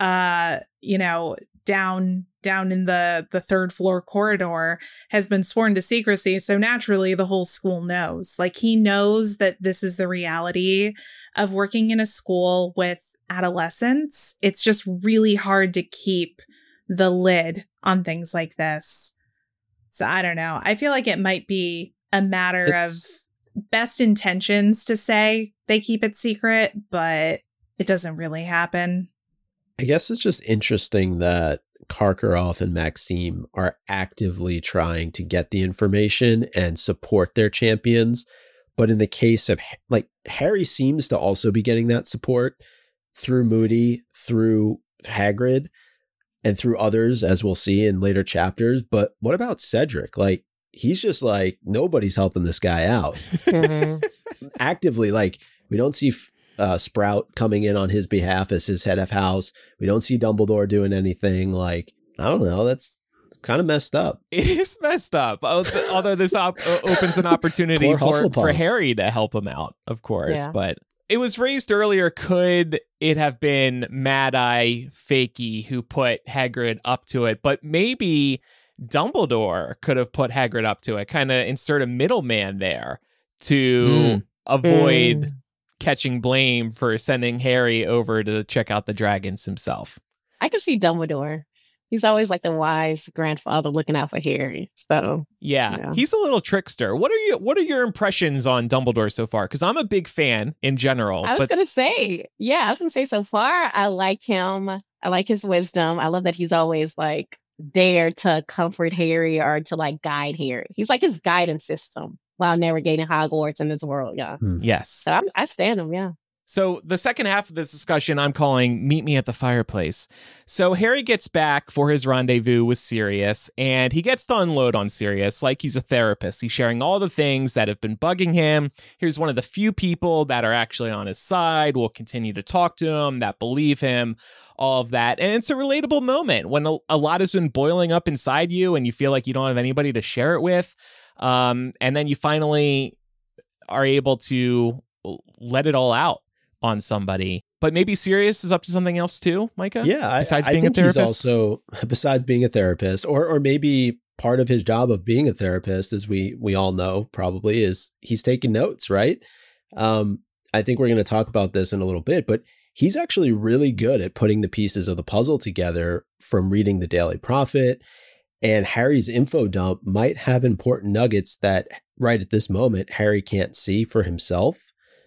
Speaker 4: uh, you know, down down in the, the third floor corridor has been sworn to secrecy. So naturally, the whole school knows. Like, he knows that this is the reality of working in a school with adolescents. It's just really hard to keep the lid on things like this. So I don't know. I feel like it might be a matter it's- of best intentions to say they keep it secret, but it doesn't really happen.
Speaker 3: I guess it's just interesting that Karkaroff and Maxime are actively trying to get the information and support their champions. But in the case of, like, Harry seems to also be getting that support through Moody, through Hagrid, and through others, as we'll see in later chapters. But what about Cedric? Like, he's just like, nobody's helping this guy out. Mm-hmm. Actively, like, we don't see uh, Sprout coming in on his behalf as his head of house. We don't see Dumbledore doing anything. Like, I don't know. That's kind of messed up.
Speaker 1: It is messed up. Although this op- opens an opportunity for, for Harry to help him out, of course. Yeah. But it was raised earlier. Could it have been Mad-Eye Fakey who put Hagrid up to it? But maybe Dumbledore could have put Hagrid up to it, kind of insert a middleman there to mm. avoid mm. catching blame for sending Harry over to check out the dragons himself.
Speaker 5: I can see Dumbledore. He's always like the wise grandfather looking out for Harry. So
Speaker 1: yeah, yeah. He's a little trickster. What are you? What are your impressions on Dumbledore so far? Because I'm a big fan in general.
Speaker 5: I was
Speaker 1: but-
Speaker 5: gonna say, yeah, I was gonna say so far, I like him. I like his wisdom. I love that he's always like there to comfort Harry or to like guide Harry. He's like his guidance system while navigating Hogwarts in this world. Yeah.
Speaker 1: Hmm. Yes.
Speaker 5: So I'm, I stand him. Yeah.
Speaker 1: So the second half of this discussion I'm calling Meet Me at the Fireplace. So Harry gets back for his rendezvous with Sirius, and he gets to unload on Sirius like he's a therapist. He's sharing all the things that have been bugging him. Here's one of the few people that are actually on his side, will continue to talk to him, that believe him, all of that. And it's a relatable moment when a, a lot has been boiling up inside you and you feel like you don't have anybody to share it with. Um, and then you finally are able to let it all out on somebody. But maybe Sirius is up to something else too, Micah?
Speaker 3: Yeah,
Speaker 1: besides
Speaker 3: I,
Speaker 1: being
Speaker 3: I think
Speaker 1: a therapist?
Speaker 3: He's also, besides being a therapist, or or maybe part of his job of being a therapist, as we we all know probably, is he's taking notes, right? Um, I think we're going to talk about this in a little bit, but he's actually really good at putting the pieces of the puzzle together from reading the Daily Prophet. And Harry's info dump might have important nuggets that right at this moment Harry can't see for himself.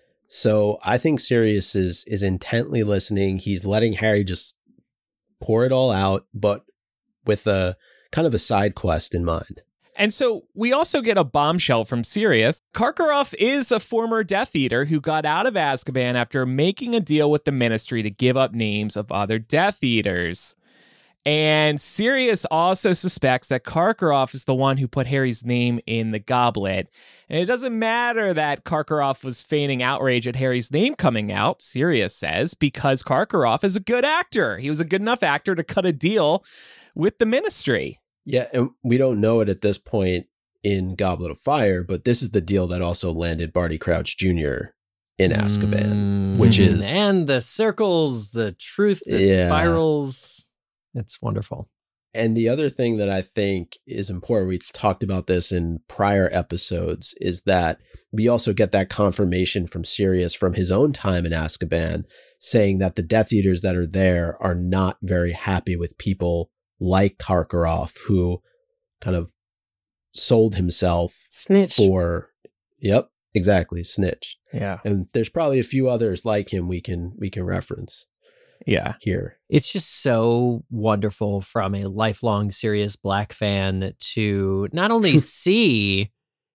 Speaker 3: So I think Sirius is is intently listening. He's letting Harry just pour it all out, but with a kind of a side quest in mind.
Speaker 1: And so we also get a bombshell from Sirius. Karkaroff is a former Death Eater who got out of Azkaban after making a deal with the Ministry to give up names of other Death Eaters. And Sirius also suspects that Karkaroff is the one who put Harry's name in the goblet. And it doesn't matter that Karkaroff was feigning outrage at Harry's name coming out, Sirius says, because Karkaroff is a good actor. He was a good enough actor to cut a deal with the Ministry.
Speaker 3: Yeah, and we don't know it at this point in Goblet of Fire, but this is the deal that also landed Barty Crouch Junior in Azkaban, mm, which is...
Speaker 2: And the circles, the truth, the yeah. spirals... It's wonderful.
Speaker 3: And the other thing that I think is important, we've talked about this in prior episodes, is that we also get that confirmation from Sirius from his own time in Azkaban, saying that the Death Eaters that are there are not very happy with people like Karkaroff, who kind of sold himself
Speaker 5: Snitch.
Speaker 3: for, yep, exactly, snitch.
Speaker 1: Yeah.
Speaker 3: And there's probably a few others like him we can we can reference.
Speaker 1: Yeah.
Speaker 3: Here.
Speaker 2: It's just so wonderful from a lifelong Sirius Black fan to not only see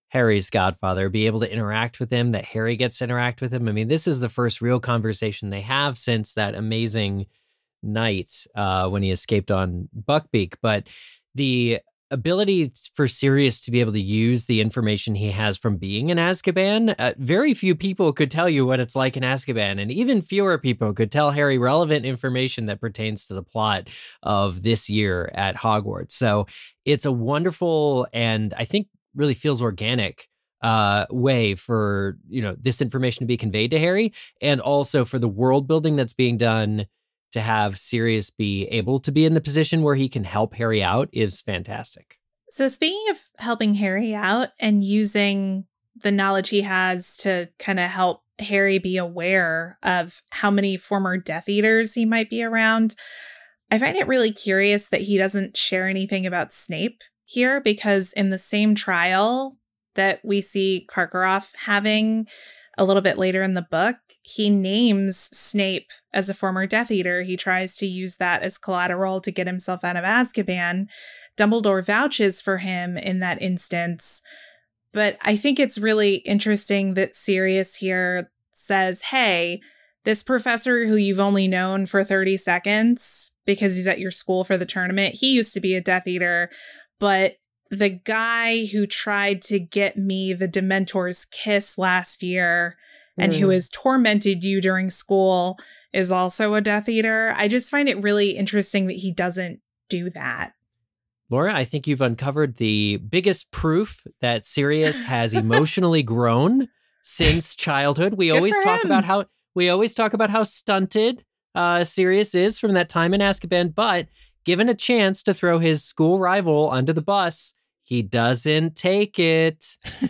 Speaker 2: Harry's godfather, be able to interact with him, that Harry gets to interact with him. I mean, this is the first real conversation they have since that amazing night uh, when he escaped on Buckbeak. But the ability for Sirius to be able to use the information he has from being in Azkaban, uh, very few people could tell you what it's like in Azkaban, and even fewer people could tell Harry relevant information that pertains to the plot of this year at Hogwarts. So it's a wonderful, and I think really feels organic uh, way for, you know, this information to be conveyed to Harry, and also for the world building that's being done to have Sirius be able to be in the position where he can help Harry out is fantastic.
Speaker 4: So speaking of helping Harry out and using the knowledge he has to kind of help Harry be aware of how many former Death Eaters he might be around, I find it really curious that he doesn't share anything about Snape here, because in the same trial that we see Karkaroff having a little bit later in the book, he names Snape as a former Death Eater. He tries to use that as collateral to get himself out of Azkaban. Dumbledore vouches for him in that instance. But I think it's really interesting that Sirius here says, hey, this professor who you've only known for thirty seconds because he's at your school for the tournament, he used to be a Death Eater. But the guy who tried to get me the Dementor's kiss last year and mm. who has tormented you during school is also a Death Eater. I just find it really interesting that he doesn't do that.
Speaker 2: Laura, I think you've uncovered the biggest proof that Sirius has emotionally grown since childhood. We
Speaker 4: Good
Speaker 2: always talk
Speaker 4: him.
Speaker 2: about how we always talk about how stunted uh, Sirius is from that time in Azkaban, but given a chance to throw his school rival under the bus, he doesn't take it.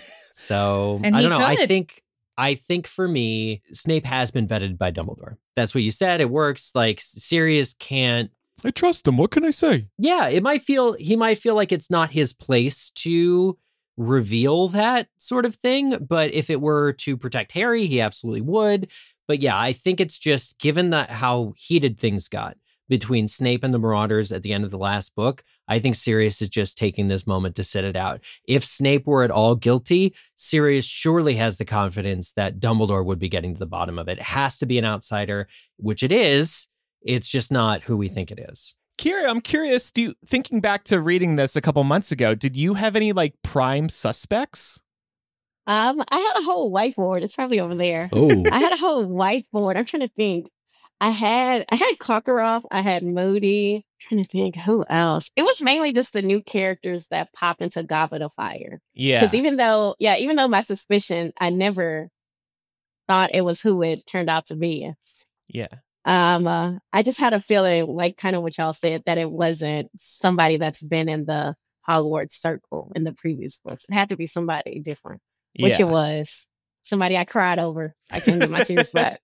Speaker 2: So
Speaker 4: And
Speaker 2: I
Speaker 4: he
Speaker 2: don't know. I
Speaker 4: could.
Speaker 2: think I think for me, Snape has been vetted by Dumbledore. That's what you said. It works. Like Sirius can't.
Speaker 1: I trust him. What can I say?
Speaker 2: Yeah, it might feel he might feel like it's not his place to reveal that sort of thing. But if it were to protect Harry, he absolutely would. But yeah, I think it's just given that how heated things got between Snape and the Marauders at the end of the last book, I think Sirius is just taking this moment to sit it out. If Snape were at all guilty, Sirius surely has the confidence that Dumbledore would be getting to the bottom of it. It has to be an outsider, which it is. It's just not who we think it is.
Speaker 1: Kira, I'm curious, do you, thinking back to reading this a couple months ago, did you have any like prime suspects?
Speaker 5: Um, I had a whole whiteboard. It's probably over there.
Speaker 3: Oh,
Speaker 5: I had a whole whiteboard. I'm trying to think. I had I had Karkaroff. I had Moody. I'm trying to think who else. It was mainly just the new characters that pop into Goblet of Fire.
Speaker 1: Yeah.
Speaker 5: Because even though, yeah, even though my suspicion, I never thought it was who it turned out to be.
Speaker 1: Yeah.
Speaker 5: Um, uh, I just had a feeling, like kind of what y'all said, that it wasn't somebody that's been in the Hogwarts circle in the previous books. It had to be somebody different, which
Speaker 1: yeah.
Speaker 5: it was. Somebody I cried over. I couldn't get my tears back.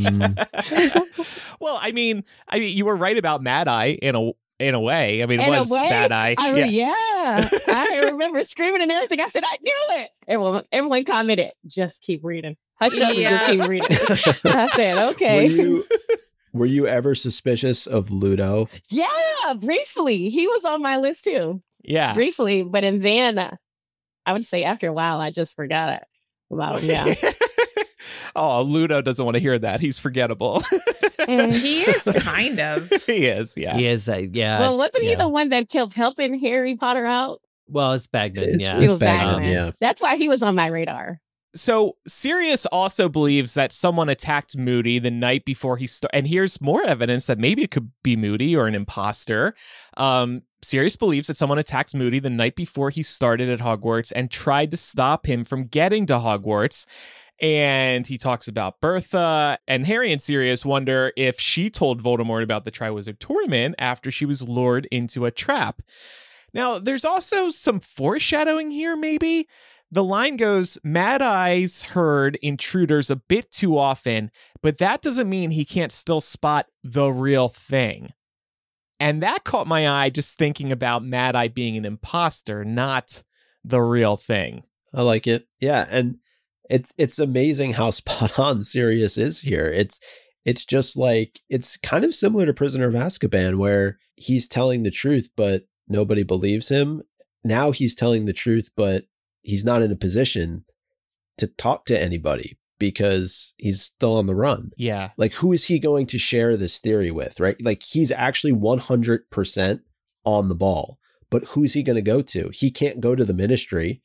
Speaker 2: Mm.
Speaker 1: Well, I mean, I mean, you were right about Mad Eye in a in a way. I mean, it
Speaker 5: In a
Speaker 1: was
Speaker 5: way?
Speaker 1: Mad Eye.
Speaker 5: I
Speaker 1: yeah.
Speaker 5: mean, yeah. I remember screaming and everything. I said, I knew it. Everyone, everyone commented, just keep reading. Hush up
Speaker 4: Yeah.
Speaker 5: and just keep reading. I said, okay.
Speaker 3: Were you, were you ever suspicious of Ludo?
Speaker 5: Yeah, briefly. He was on my list too.
Speaker 1: Yeah.
Speaker 5: Briefly. But and then uh, I would say after a while, I just forgot it about him. Yeah.
Speaker 1: Oh, Ludo doesn't want to hear that. He's forgettable.
Speaker 4: He is kind of.
Speaker 1: He is, yeah.
Speaker 2: He is, uh, yeah.
Speaker 5: Well, wasn't he
Speaker 2: yeah.
Speaker 5: the one that kept helping Harry Potter out?
Speaker 2: Well, it's Bagman,
Speaker 3: It's-
Speaker 2: yeah.
Speaker 3: it's
Speaker 5: It was
Speaker 3: Bagman,
Speaker 5: Bagman.
Speaker 3: yeah.
Speaker 5: That's why he was on my radar.
Speaker 1: So Sirius also believes that someone attacked Moody the night before he started. And here's more evidence that maybe it could be Moody or an imposter. Um, Sirius believes that someone attacked Moody the night before he started at Hogwarts and tried to stop him from getting to Hogwarts. And he talks about Bertha, and Harry and Sirius wonder if she told Voldemort about the Triwizard Tournament after she was lured into a trap. Now, there's also some foreshadowing here, maybe. The line goes, Mad Eye's heard intruders a bit too often, but that doesn't mean he can't still spot the real thing. And that caught my eye just thinking about Mad Eye being an imposter, not the real thing.
Speaker 3: I like it. Yeah, and it's it's amazing how spot on Sirius is here. It's it's just like it's kind of similar to Prisoner of Azkaban, where he's telling the truth, but nobody believes him. Now he's telling the truth, but he's not in a position to talk to anybody because he's still on the run.
Speaker 1: Yeah.
Speaker 3: Like, who is he going to share this theory with, right? Like, he's actually one hundred percent on the ball, but who's he going to go to? He can't go to the Ministry.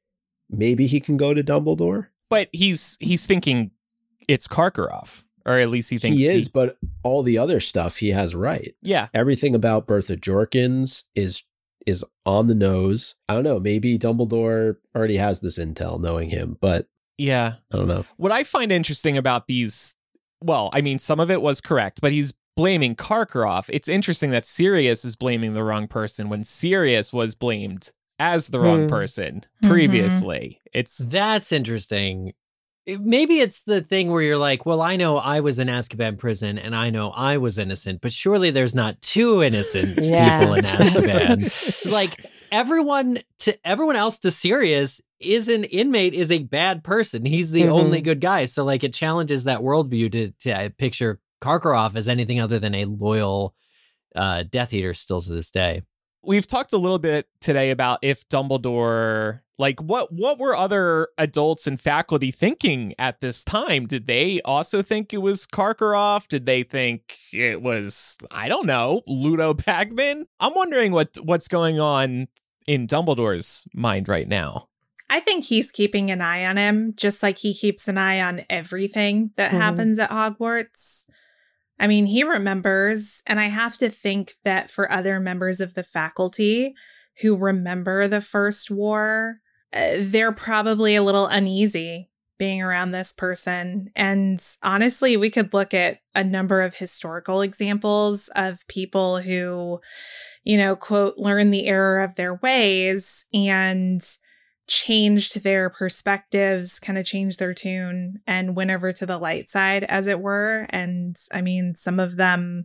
Speaker 3: Maybe he can go to Dumbledore.
Speaker 1: But he's he's thinking it's Karkaroff, or at least he thinks
Speaker 3: he is, he, but all the other stuff he has right.
Speaker 1: Yeah.
Speaker 3: Everything about Bertha Jorkins is is on the nose. I don't know. Maybe Dumbledore already has this intel knowing him, but
Speaker 1: yeah,
Speaker 3: I don't know.
Speaker 1: What I find interesting about these, well, I mean, some of it was correct, but he's blaming Karkaroff. It's interesting that Sirius is blaming the wrong person when Sirius was blamed as the wrong
Speaker 5: Mm.
Speaker 1: person previously.
Speaker 2: Mm-hmm.
Speaker 1: It's
Speaker 2: That's interesting. Maybe it's the thing where you're like, well, I know I was in Azkaban prison and I know I was innocent, but surely there's not two innocent
Speaker 5: Yeah.
Speaker 2: people in Azkaban. It's like everyone to everyone else to Sirius is an inmate is a bad person. He's the
Speaker 5: Mhm.
Speaker 2: only good guy. So like it challenges that worldview to, to uh, picture Karkaroff as anything other than a loyal uh, Death Eater still to this day.
Speaker 1: We've talked a little bit today about if Dumbledore, like what what were other adults and faculty thinking at this time? Did they also think it was Karkaroff? Did they think it was, I don't know, Ludo Bagman? I'm wondering what what's going on in Dumbledore's mind right now.
Speaker 4: I think he's keeping an eye on him, just like he keeps an eye on everything that
Speaker 5: Mhm.
Speaker 4: happens at Hogwarts. I mean, he remembers, and I have to think that for other members of the faculty who remember the First War, uh, they're probably a little uneasy being around this person. And honestly, we could look at a number of historical examples of people who, you know, quote, learned the error of their ways and changed their perspectives, kind of changed their tune and went over to the light side, as it were. And I mean, some of them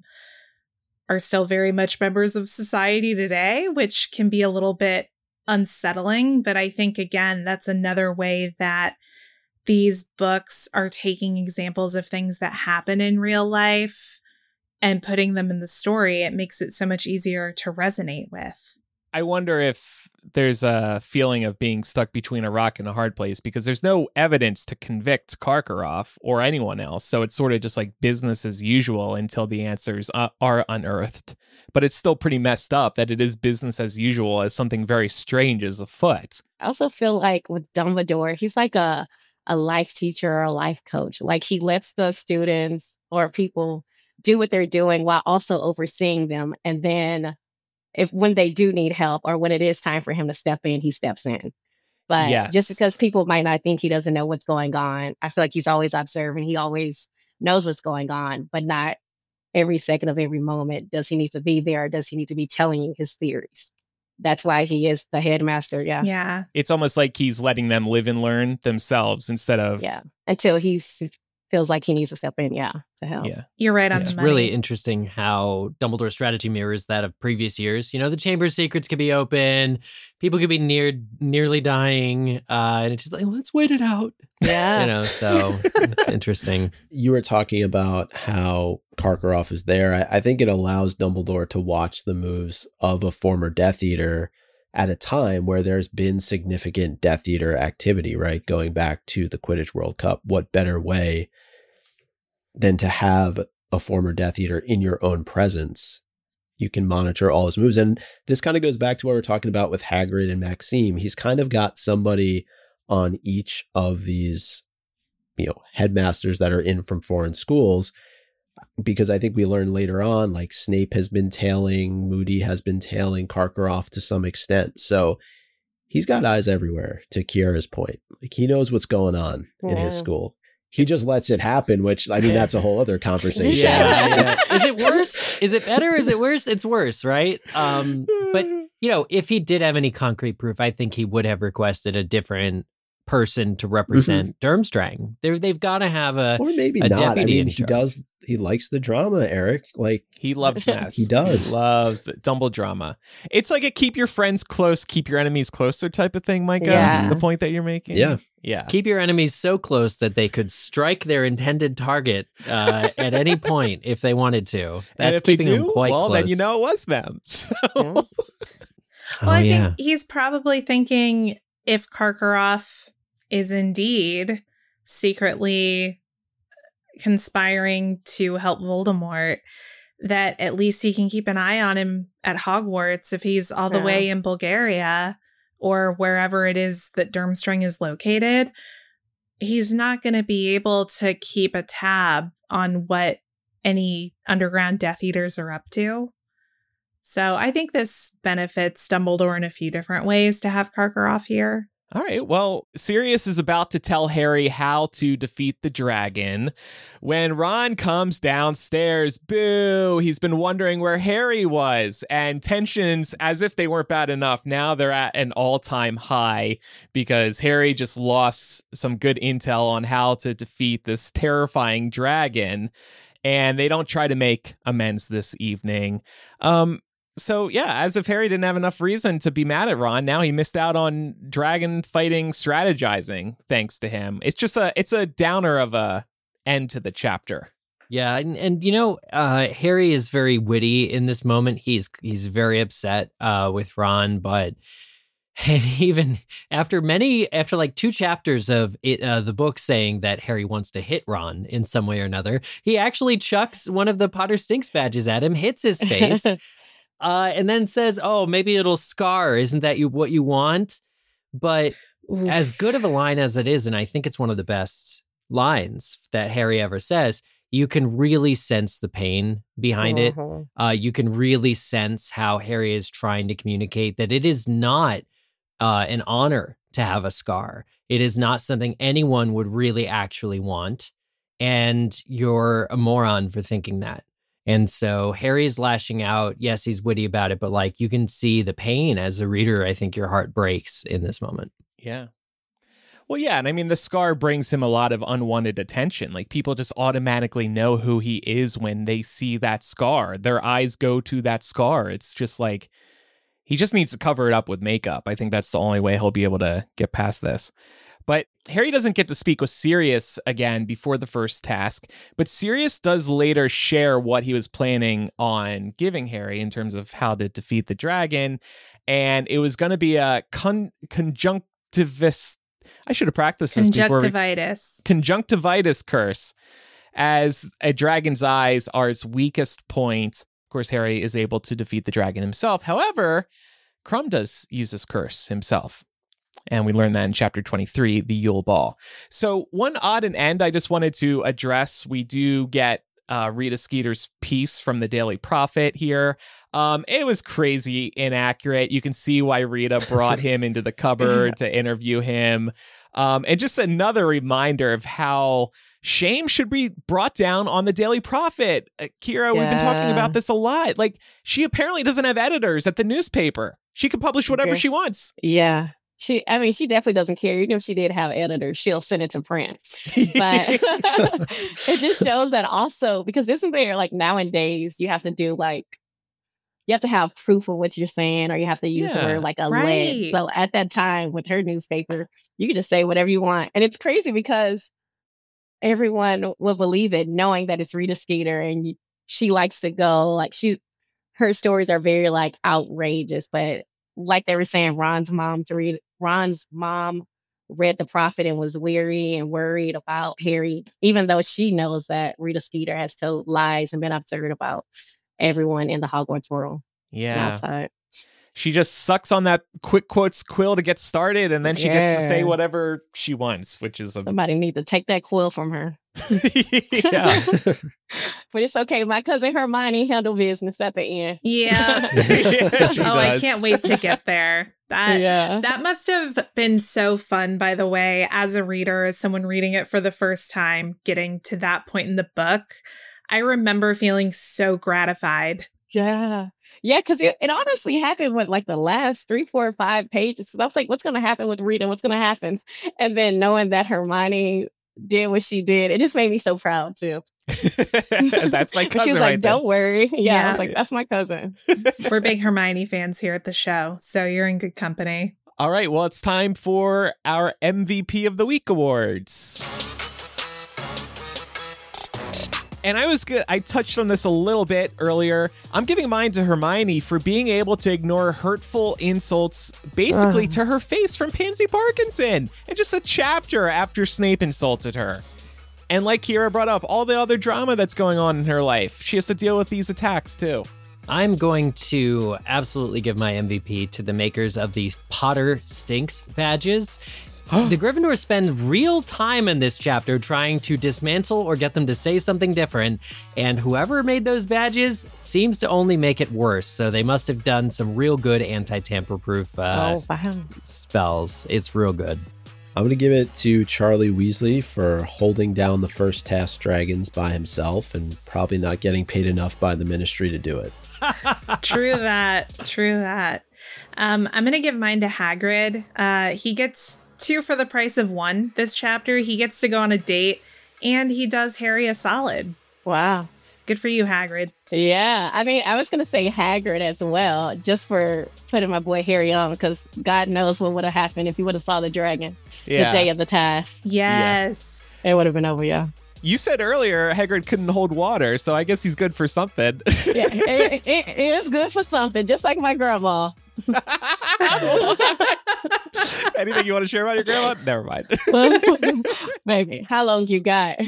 Speaker 4: are still very much members of society today, which can be a little bit unsettling. But I think, again, that's another way that these books are taking examples of things that happen in real life and putting them in the story. It makes it so much easier to resonate with.
Speaker 1: I wonder if there's a feeling of being stuck between a rock and a hard place because there's no evidence to convict Karkaroff or anyone else. So it's sort of just like business as usual until the answers uh, are unearthed. But it's still pretty messed up that it is business as usual as something very strange is afoot.
Speaker 5: I also feel like with Dumbledore, he's like a, a life teacher or a life coach. Like he lets the students or people do what they're doing while also overseeing them. And then if when they do need help or when it is time for him to step in, he steps in. But
Speaker 1: Yes.
Speaker 5: just because people might not think he doesn't know what's going on, I feel like he's always observing. He always knows what's going on, but not every second of every moment does he need to be there or does he need to be telling you his theories. That's why he is the headmaster. Yeah.
Speaker 4: Yeah.
Speaker 1: It's almost like he's letting them live and learn themselves instead of...
Speaker 5: Yeah. Until he feels like he needs to step in. Yeah. To help.
Speaker 1: Yeah.
Speaker 4: You're right on
Speaker 2: It's
Speaker 4: the money.
Speaker 2: really interesting how Dumbledore's strategy mirrors that of previous years. You know, the chamber secrets could be open, people could be near nearly dying, uh, and it's just like, let's wait it out.
Speaker 5: Yeah.
Speaker 2: You know, so it's interesting.
Speaker 3: You were talking about how Karkaroff is there. I, I think it allows Dumbledore to watch the moves of a former Death Eater at a time where there's been significant Death Eater activity, right? Going back to the Quidditch World Cup. What better way than to have a former Death Eater in your own presence? You can monitor all his moves. And this kind of goes back to what we're talking about with Hagrid and Maxime. He's kind of got somebody on each of these, you know, headmasters that are in from foreign schools, because I think we learn later on, like Snape has been tailing, Moody has been tailing Karkaroff to some extent. So he's got eyes everywhere, to Kiara's point. Like he knows what's going on in his
Speaker 5: Yeah.
Speaker 3: school. He just lets it happen, which I mean, that's a whole other conversation.
Speaker 2: Yeah, yeah. Is it worse? Is it better? Is it worse? It's worse, right? Um, but you know, if he did have any concrete proof, I think he would have requested a different person to represent Durmstrang. They're, they've got to have a
Speaker 3: Or maybe
Speaker 2: a
Speaker 3: not. I
Speaker 2: deputy
Speaker 3: mean,
Speaker 2: in
Speaker 3: he
Speaker 2: charge.
Speaker 3: does, he likes the drama, Eric. Like,
Speaker 1: He loves mess.
Speaker 3: He does.
Speaker 1: He loves the Dumble drama. It's like a keep your friends close, keep your enemies closer type of thing, Micah.
Speaker 5: Yeah.
Speaker 1: The point that you're making.
Speaker 3: yeah.
Speaker 1: Yeah.
Speaker 2: keep your enemies so close that they could strike their intended target uh, at any point if they wanted to. That's
Speaker 1: and if they
Speaker 2: keeping them
Speaker 1: do,
Speaker 2: quite
Speaker 1: well,
Speaker 2: close.
Speaker 1: then you know it was them. So
Speaker 5: Yeah.
Speaker 4: Well,
Speaker 2: Oh,
Speaker 4: I
Speaker 2: yeah.
Speaker 4: think he's probably thinking if Karkaroff is indeed secretly conspiring to help Voldemort, that at least he can keep an eye on him at Hogwarts if he's all the
Speaker 5: Yeah.
Speaker 4: way in Bulgaria or wherever it is that Durmstrang is located. He's not going to be able to keep a tab on what any underground Death Eaters are up to. So I think this benefits Dumbledore in a few different ways to have Karkaroff here.
Speaker 1: All right, well, Sirius is about to tell Harry how to defeat the dragon when Ron comes downstairs. Boo! He's been wondering where Harry was, and tensions, as if they weren't bad enough, now they're at an all-time high because Harry just lost some good intel on how to defeat this terrifying dragon, and they don't try to make amends this evening. Um... So, yeah, as if Harry didn't have enough reason to be mad at Ron, now he missed out on dragon fighting strategizing thanks to him. It's just a it's a downer of a end to the chapter.
Speaker 2: Yeah, and, and you know, uh, Harry is very witty in this moment. He's he's very upset uh, with Ron, but and even after many after like two chapters of it, uh, the book saying that Harry wants to hit Ron in some way or another, he actually chucks one of the Potter Stinks badges at him, hits his face. Uh, and then says, oh, maybe it'll scar. Isn't that you what you want? But
Speaker 4: Oof.
Speaker 2: as good of a line as it is, and I think it's one of the best lines that Harry ever says, you can really sense the pain behind it.
Speaker 5: Mhm.
Speaker 2: Uh, you can really sense how Harry is trying to communicate that it is not uh, an honor to have a scar. It is not something anyone would really actually want. And you're a moron for thinking that. And so Harry's lashing out. Yes, he's witty about it, but like you can see the pain as a reader. I think your heart breaks in this moment.
Speaker 1: Yeah. Well, yeah. And I mean, the scar brings him a lot of unwanted attention. Like people just automatically know who he is when they see that scar. Their eyes go to that scar. It's just like he just needs to cover it up with makeup. I think that's the only way he'll be able to get past this. But Harry doesn't get to speak with Sirius again before the first task, but Sirius does later share what he was planning on giving Harry in terms of how to defeat the dragon, and it was going to be a con- conjunctivis. I should have practiced this before. We-
Speaker 4: Conjunctivitis.
Speaker 1: conjunctivitis curse, as a dragon's eyes are its weakest point. Of course, Harry is able to defeat the dragon himself. However, Krum does use this curse himself. And we learned that in chapter twenty-three, the Yule Ball. So one odd and end I just wanted to address. We do get uh, Rita Skeeter's piece from the Daily Prophet here. Um, it was crazy inaccurate. You can see why Rita brought him into the cupboard to interview him. Um, and just another reminder of how shame should be brought down on the Daily Prophet. Uh, Kira, we've been talking
Speaker 5: Yeah.
Speaker 1: about this a lot. Like, she apparently doesn't have editors at the newspaper. She can publish whatever
Speaker 5: Okay.
Speaker 1: she wants.
Speaker 5: Yeah. She, I mean, she definitely doesn't care. Even if she did have editors, she'll send it to print. But it just shows that also, because isn't there like nowadays you have to do like, you have to have proof of what you're saying, or you have to use the
Speaker 1: Yeah,
Speaker 5: word like
Speaker 4: right.
Speaker 5: alleged. So at that time with her newspaper, you could just say whatever you want. And it's crazy because everyone will believe it, knowing that it's Rita Skeeter and you, she likes to go like she, her stories are very like outrageous, but like they were saying, Ron's mom to read Ron's mom read the Prophet and was weary and worried about Harry, even though she knows that Rita Skeeter has told lies and been absurd about everyone in the Hogwarts world and
Speaker 1: Yeah.
Speaker 5: outside.
Speaker 1: She just sucks on that quick quotes quill to get started, and then she gets to say
Speaker 5: Yeah.
Speaker 1: whatever she wants, which is a
Speaker 5: Somebody need to take that quill from her.
Speaker 1: yeah.
Speaker 5: But it's okay. My cousin Hermione handled business at the end.
Speaker 4: Yeah.
Speaker 1: Yeah, she
Speaker 4: oh, I
Speaker 1: does.
Speaker 4: can't wait to get there. That
Speaker 5: yeah.
Speaker 4: that must have been so fun, by the way, as a reader, as someone reading it for the first time, getting to that point in the book. I remember feeling so gratified.
Speaker 5: Yeah. Yeah, because it, it honestly happened with like the last three, four, five pages. So I was like, what's going to happen with Rita? What's going to happen? And then knowing that Hermione did what she did, it just made me so proud too.
Speaker 1: That's my
Speaker 5: she
Speaker 1: cousin
Speaker 5: was
Speaker 1: right
Speaker 5: like,
Speaker 1: there.
Speaker 5: don't worry. Yeah, I
Speaker 4: Yeah.
Speaker 5: was like, that's my cousin.
Speaker 4: We're big Hermione fans here at the show, so you're in good company.
Speaker 1: All right, well, it's time for our M V P of the Week awards. And I was good. I touched on this a little bit earlier. I'm giving mine to Hermione for being able to ignore hurtful insults basically uh. to her face from Pansy Parkinson. And just a chapter after Snape insulted her. And like Kira brought up, all the other drama that's going on in her life. She has to deal with these attacks too.
Speaker 2: I'm going to absolutely give my M V P to the makers of these Potter Stinks badges. The Gryffindors spend real time in this chapter trying to dismantle or get them to say something different, and whoever made those badges seems to only make it worse, so they must have done some real good anti-tamper-proof uh,
Speaker 5: oh, wow.
Speaker 2: spells. It's real good.
Speaker 3: I'm going to give it to Charlie Weasley for holding down the first task dragons by himself and probably not getting paid enough by the ministry to do it.
Speaker 4: True that. True that. Um, I'm going to give mine to Hagrid. Uh, he gets two for the price of one this chapter. He gets to go on a date, and he does Harry a solid.
Speaker 5: Wow.
Speaker 4: Good for you, Hagrid.
Speaker 5: Yeah. I mean, I was going to say Hagrid as well, just for putting my boy Harry on, because God knows what would have happened if he would have saw the dragon yeah. the day of the task.
Speaker 4: Yes.
Speaker 5: Yeah. It would have been over, yeah.
Speaker 1: You said earlier Hagrid couldn't hold water, so I guess he's good for something.
Speaker 5: Yeah, it, it, it is good for something, just like my grandma.
Speaker 1: Anything you want to share about your grandma? Never mind.
Speaker 5: Maybe. How long you got?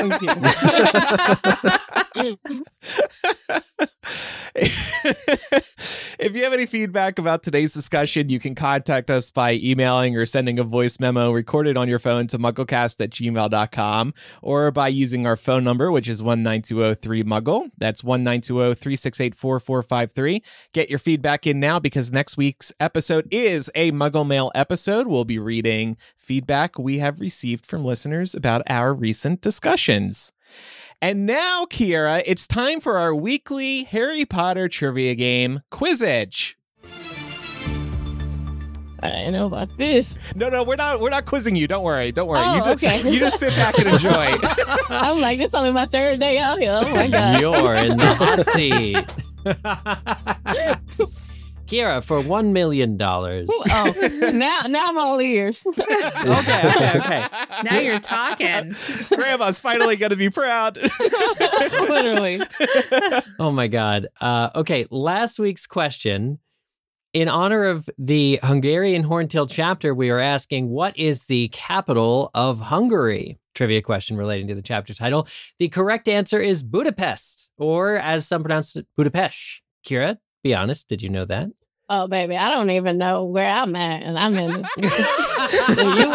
Speaker 1: If you have any feedback about today's discussion, you can contact us by emailing or sending a voice memo recorded on your phone to mugglecast at gmail dot com, or by using our phone number, which is one nine two zero three muggle. That's one nine two zero three six eight four four five three. Get your feedback in now, because next week's episode is a Muggle Mail episode. We'll be reading feedback we have received from listeners about our recent discussions. And now, Kiera, it's time for our weekly Harry Potter trivia game, Quizzitch.
Speaker 5: I know about this.
Speaker 1: No, no, we're not. We're not quizzing you. Don't worry. Don't worry.
Speaker 5: Oh,
Speaker 1: you just,
Speaker 5: okay.
Speaker 1: You just sit back and enjoy.
Speaker 5: I'm like, this is only my third day out here. Oh my god.
Speaker 2: You're in the hot seat. Kiera, for one million dollars.
Speaker 5: Oh, now, now I'm all ears.
Speaker 2: okay, okay, okay.
Speaker 4: Now you're talking.
Speaker 1: Grandma's finally going to be proud.
Speaker 5: Literally.
Speaker 2: Oh my God. Uh, okay, last week's question. In honor of the Hungarian Horntail chapter, we are asking, what is the capital of Hungary? Trivia question relating to the chapter title. The correct answer is Budapest, or as some pronounce it, Budapest. Kiera, be honest, did you know that?
Speaker 5: Oh, baby, I don't even know where I'm at, and I'm in the, the U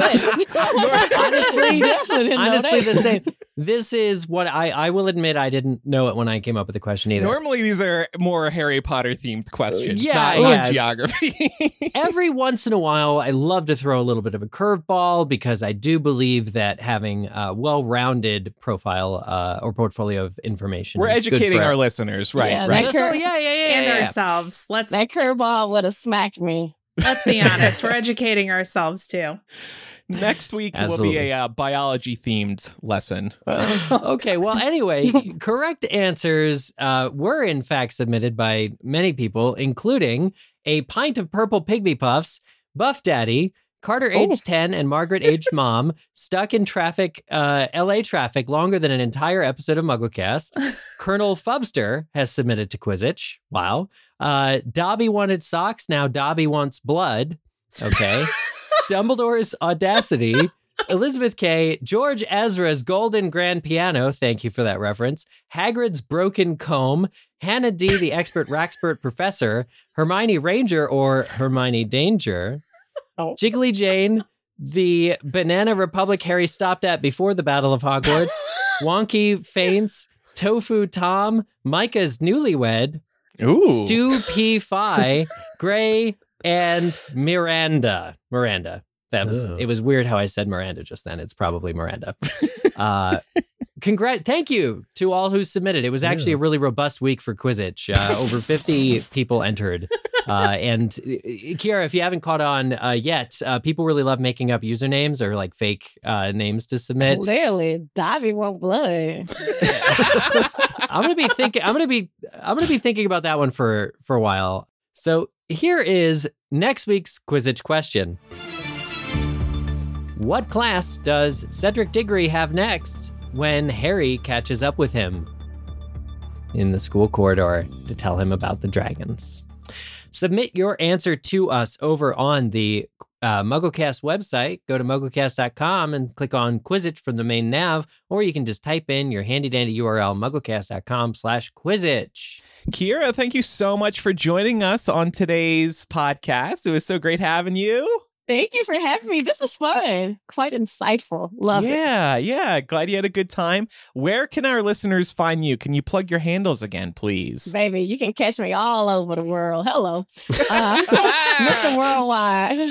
Speaker 5: S
Speaker 2: honestly,
Speaker 5: honestly,
Speaker 2: honestly the same. This is what I, I will admit I didn't know it when I came up with the question either.
Speaker 1: Normally, these are more Harry Potter themed questions,
Speaker 2: yeah,
Speaker 1: not
Speaker 2: yeah.
Speaker 1: on geography.
Speaker 2: Every once in a while, I love to throw a little bit of a curveball, because I do believe that having a well-rounded profile uh, or portfolio of information.
Speaker 1: We're
Speaker 2: is
Speaker 1: educating
Speaker 2: good for
Speaker 1: our listeners, right?
Speaker 5: Yeah,
Speaker 1: right.
Speaker 2: So, yeah, yeah, yeah,
Speaker 4: And
Speaker 2: yeah.
Speaker 4: ourselves. Let's
Speaker 5: That curveball would have smacked me.
Speaker 4: let's be honest. We're educating ourselves too.
Speaker 1: Next week
Speaker 2: Absolutely.
Speaker 1: will be a uh, biology themed lesson.
Speaker 2: Okay, well, anyway, correct answers uh, were in fact submitted by many people, including a pint of purple Pygmy Puffs, Buff Daddy, Carter aged ten, and Margaret aged mom, stuck in traffic, uh, L A traffic longer than an entire episode of MuggleCast. Colonel Fubster has submitted to Quizzitch. Wow. Uh, Dobby wanted socks. Now Dobby wants blood. Okay. Dumbledore's audacity. Elizabeth K. George Ezra's golden grand piano. Thank you for that reference. Hagrid's broken comb. Hannah D. the expert Raxpert professor. Hermione Ranger or Hermione Danger.
Speaker 5: Oh.
Speaker 2: Jiggly Jane. The Banana Republic Harry stopped at before the Battle of Hogwarts. Wonky Faints. Tofu Tom. Micah's newlywed.
Speaker 1: Ooh.
Speaker 2: Stu P. Phi. Gray. And Miranda. Miranda. That was,
Speaker 3: oh.
Speaker 2: It was weird how I said Miranda just then. It's probably Miranda. Uh, congrat. Thank you to all who submitted. It was actually
Speaker 3: Yeah.
Speaker 2: a really robust week for Quizzitch. Uh, over fifty people entered. Uh, and uh, Kiera, if you haven't caught on uh, yet, uh, people really love making up usernames or like fake uh, names to submit.
Speaker 5: Clearly, Dobby want blood.
Speaker 2: I'm gonna be thinking. I'm gonna be. I'm gonna be thinking about that one for for a while. So here is next week's Quizzitch question. What class does Cedric Diggory have next when Harry catches up with him? in the school corridor to tell him about the dragons. Submit your answer to us over on the uh, MuggleCast website. Go to mugglecast dot com and click on Quizich from the main nav, or you can just type in your handy dandy U R L, mugglecast dot com slash Quizich.
Speaker 1: Kira, thank you so much for joining us on today's podcast. It was so great having you.
Speaker 5: Thank you for having me. This was fun. Quite insightful. Love it.
Speaker 1: Yeah, yeah. Glad you had a good time. Where can our listeners find you? Can you plug your handles again, please?
Speaker 5: Baby, you can catch me all over the world. Hello. Uh, Mister Worldwide.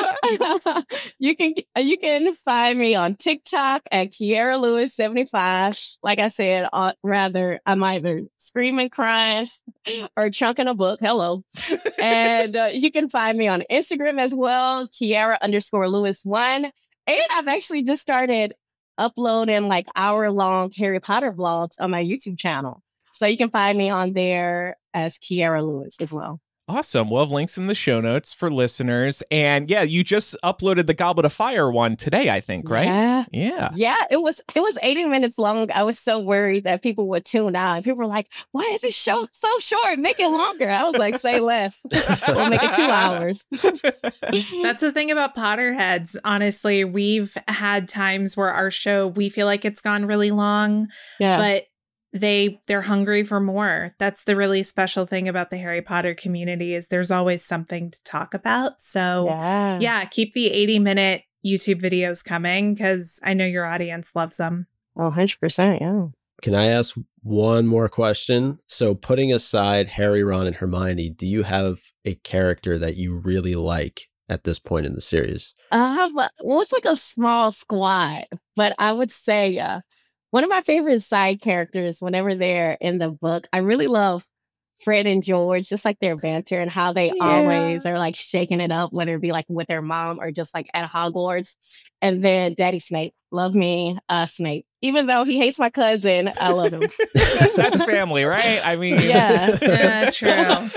Speaker 5: you can you can find me on TikTok at Kiara Lewis seventy-five. Like I said, uh, rather, I'm either screaming, crying, or chunking a book. Hello. And uh, you can find me on Instagram as well, Kiara underscore Lewis one. And I've actually just started uploading like hour long Harry Potter vlogs on my YouTube channel. So you can find me on there as Kiara Lewis as well.
Speaker 1: Awesome. We'll have links in the show notes for listeners. And yeah, you just uploaded the Goblet of Fire one today, I think, right?
Speaker 5: Yeah.
Speaker 1: Yeah.
Speaker 5: Yeah, it was it was eighty minutes long. I was so worried that people would tune out. And people were like, why is this show so short? Make it longer. I was like, say less. We'll make it two hours.
Speaker 4: That's the thing about Potterheads. Honestly, we've had times where our show, we feel like it's gone really long,
Speaker 5: Yeah.
Speaker 4: but they they're hungry for more. That's the really special thing about the Harry Potter community is there's always something to talk about. So
Speaker 5: yeah.
Speaker 4: yeah, keep the eighty minute YouTube videos coming because I know your audience loves them.
Speaker 5: Oh, one hundred percent. Yeah.
Speaker 3: Can I ask one more question? So putting aside Harry, Ron, and Hermione, do you have a character that you really like at this point in the series?
Speaker 5: I have, a- well, it's like a small squad, but I would say uh, one of my favorite side characters whenever they're in the book, I really love Fred and George, just like their banter and how they
Speaker 4: Yeah.
Speaker 5: always are like shaking it up, whether it be like with their mom or just like at Hogwarts. And then Daddy Snape, love me, uh, Snape. Even though he hates my cousin, I love him.
Speaker 1: That's family, right? I mean,
Speaker 5: Yeah.
Speaker 4: Yeah, true.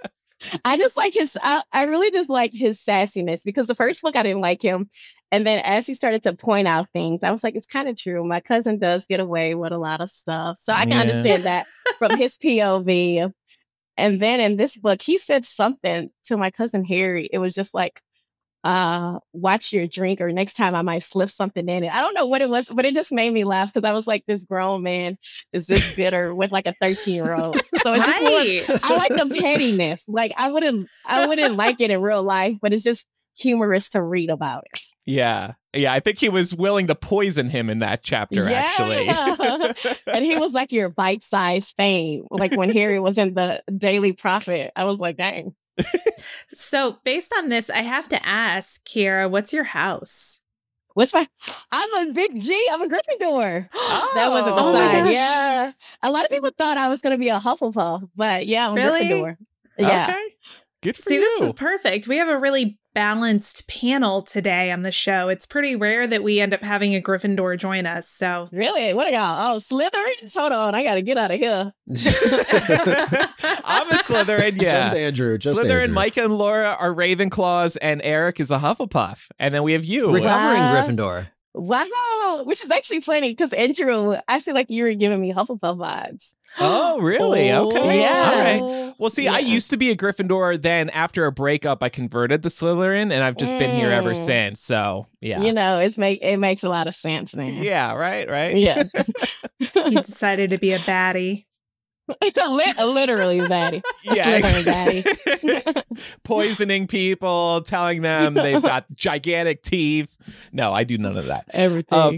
Speaker 5: I just like his, I, I really just like his sassiness because the first book I didn't like him. And then as he started to point out things, I was like, it's kind of true. My cousin does get away with a lot of stuff. So I can
Speaker 1: Yeah.
Speaker 5: understand that from his P O V. And then in this book, he said something to my cousin Harry. It was just like, uh, watch your drink or next time I might slip something in it. I don't know what it was, but it just made me laugh because I was like, this grown man is this bitter with like a thirteen year old. So it's just
Speaker 4: Right.
Speaker 5: more, I like the pettiness. Like I wouldn't, I wouldn't like it in real life, but it's just humorous to read about it.
Speaker 1: Yeah. Yeah. I think he was willing to poison him in that chapter, actually.
Speaker 5: And he was like your bite sized fame. Like when Harry was in the Daily Prophet, I was like, dang.
Speaker 4: So based on this, I have to ask, Kiara, what's your house?
Speaker 5: What's my? I'm a big G. I'm a Gryffindor. That wasn't the
Speaker 4: Oh my
Speaker 5: sign.
Speaker 4: gosh.
Speaker 5: Yeah. A lot of people thought I was going to be a Hufflepuff, but yeah, I'm a
Speaker 4: Really?
Speaker 5: Gryffindor. Yeah.
Speaker 1: Okay. Good for
Speaker 4: See,
Speaker 1: you.
Speaker 4: this is perfect. We have a really balanced panel today on the show. It's pretty rare that we end up having a Gryffindor join us. So
Speaker 5: Really? What are y'all? Oh, Slytherins? Hold on. I got to get out of here.
Speaker 1: I'm a Slytherin, yeah.
Speaker 3: Just Andrew. Just
Speaker 1: Slytherin,
Speaker 3: Andrew.
Speaker 1: Micah and Laura are Ravenclaws, and Eric is a Hufflepuff. And then we have you.
Speaker 2: Recovering
Speaker 5: Wow.
Speaker 2: Gryffindor.
Speaker 5: Wow. Which is actually funny because Andrew, I feel like you were giving me Hufflepuff vibes.
Speaker 1: Oh, really?
Speaker 4: Oh,
Speaker 1: Okay.
Speaker 5: yeah.
Speaker 1: All right. Well, see, I
Speaker 5: Yeah.
Speaker 1: used to be a Gryffindor. Then after a breakup, I converted to Slytherin, and I've just been here ever
Speaker 5: Mm.
Speaker 1: since. So, yeah.
Speaker 5: You know, it's make it makes a lot of sense now.
Speaker 1: Yeah, right, right.
Speaker 5: Yeah.
Speaker 4: he decided to be a baddie.
Speaker 5: It's a li- a literally baddie.
Speaker 1: Yeah.
Speaker 5: Slytherin baddie.
Speaker 1: Poisoning people, telling them they've got gigantic teeth. No, I do none of that.
Speaker 5: Everything.
Speaker 1: Um,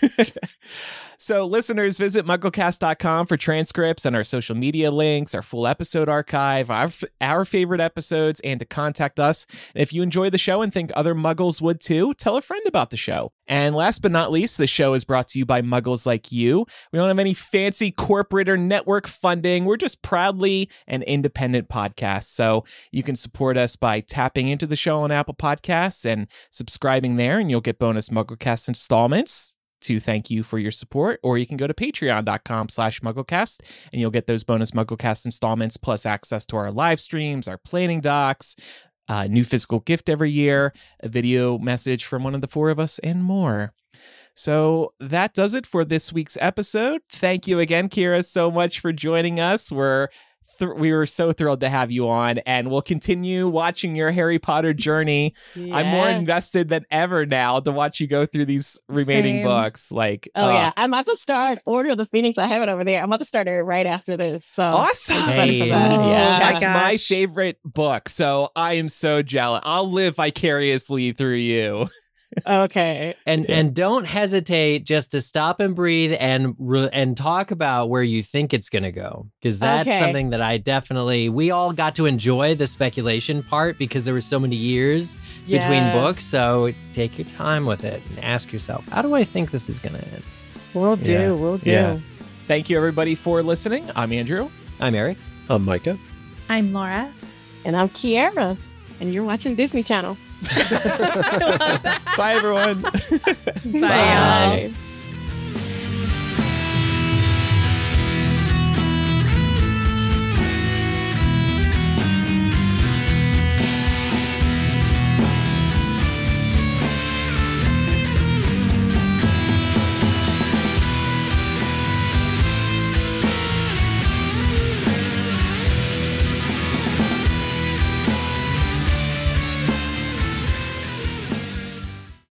Speaker 1: so, listeners, visit mugglecast dot com for transcripts and our social media links, our full episode archive, our, our favorite episodes, and to contact us. And if you enjoy the show and think other muggles would too, tell a friend about the show. And last but not least, the show is brought to you by Muggles Like You. We don't have any fancy corporate or network funding. We're just proudly an independent podcast. So you can support us by tapping into the show on Apple Podcasts and subscribing there, and you'll get bonus MuggleCast installments to thank you for your support. Or you can go to patreon dot com slash MuggleCast, and you'll get those bonus MuggleCast installments plus access to our live streams, our planning docs, Uh, new physical gift every year, a video message from one of the four of us, and more. So that does it for this week's episode. Thank you again, Kira, so much for joining us. We're th- we were so thrilled to have you on, and we'll continue watching your Harry Potter journey.
Speaker 5: Yeah.
Speaker 1: I'm more invested than ever now to watch you go through these remaining
Speaker 4: Same.
Speaker 1: books. Like,
Speaker 5: Oh
Speaker 1: uh,
Speaker 5: yeah, I'm about to start Order of the Phoenix. I have it over there. I'm about to start it right after this. So
Speaker 1: awesome.
Speaker 5: excited for
Speaker 2: Hey.
Speaker 5: that.
Speaker 4: Oh,
Speaker 5: Yeah.
Speaker 4: my
Speaker 1: That's my
Speaker 4: gosh.
Speaker 1: favorite book. So I am so jealous. I'll live vicariously through you.
Speaker 5: Okay.
Speaker 2: And
Speaker 3: Yeah.
Speaker 2: and don't hesitate just to stop and breathe and re- and talk about where you think it's going to go, because that's
Speaker 5: Okay.
Speaker 2: something that I definitely we all got to enjoy the speculation part because there were so many years between
Speaker 5: Yeah.
Speaker 2: books. So take your time with it and ask yourself, how do I think this is going to end?
Speaker 5: We'll do.
Speaker 2: Yeah.
Speaker 5: We'll do.
Speaker 2: Yeah.
Speaker 1: Thank you, everybody, for listening. I'm Andrew.
Speaker 2: I'm Eric.
Speaker 3: I'm Micah.
Speaker 4: I'm Laura.
Speaker 5: And I'm Kiara, and you're watching Disney Channel.
Speaker 1: Bye, everyone.
Speaker 4: Bye.
Speaker 5: Bye.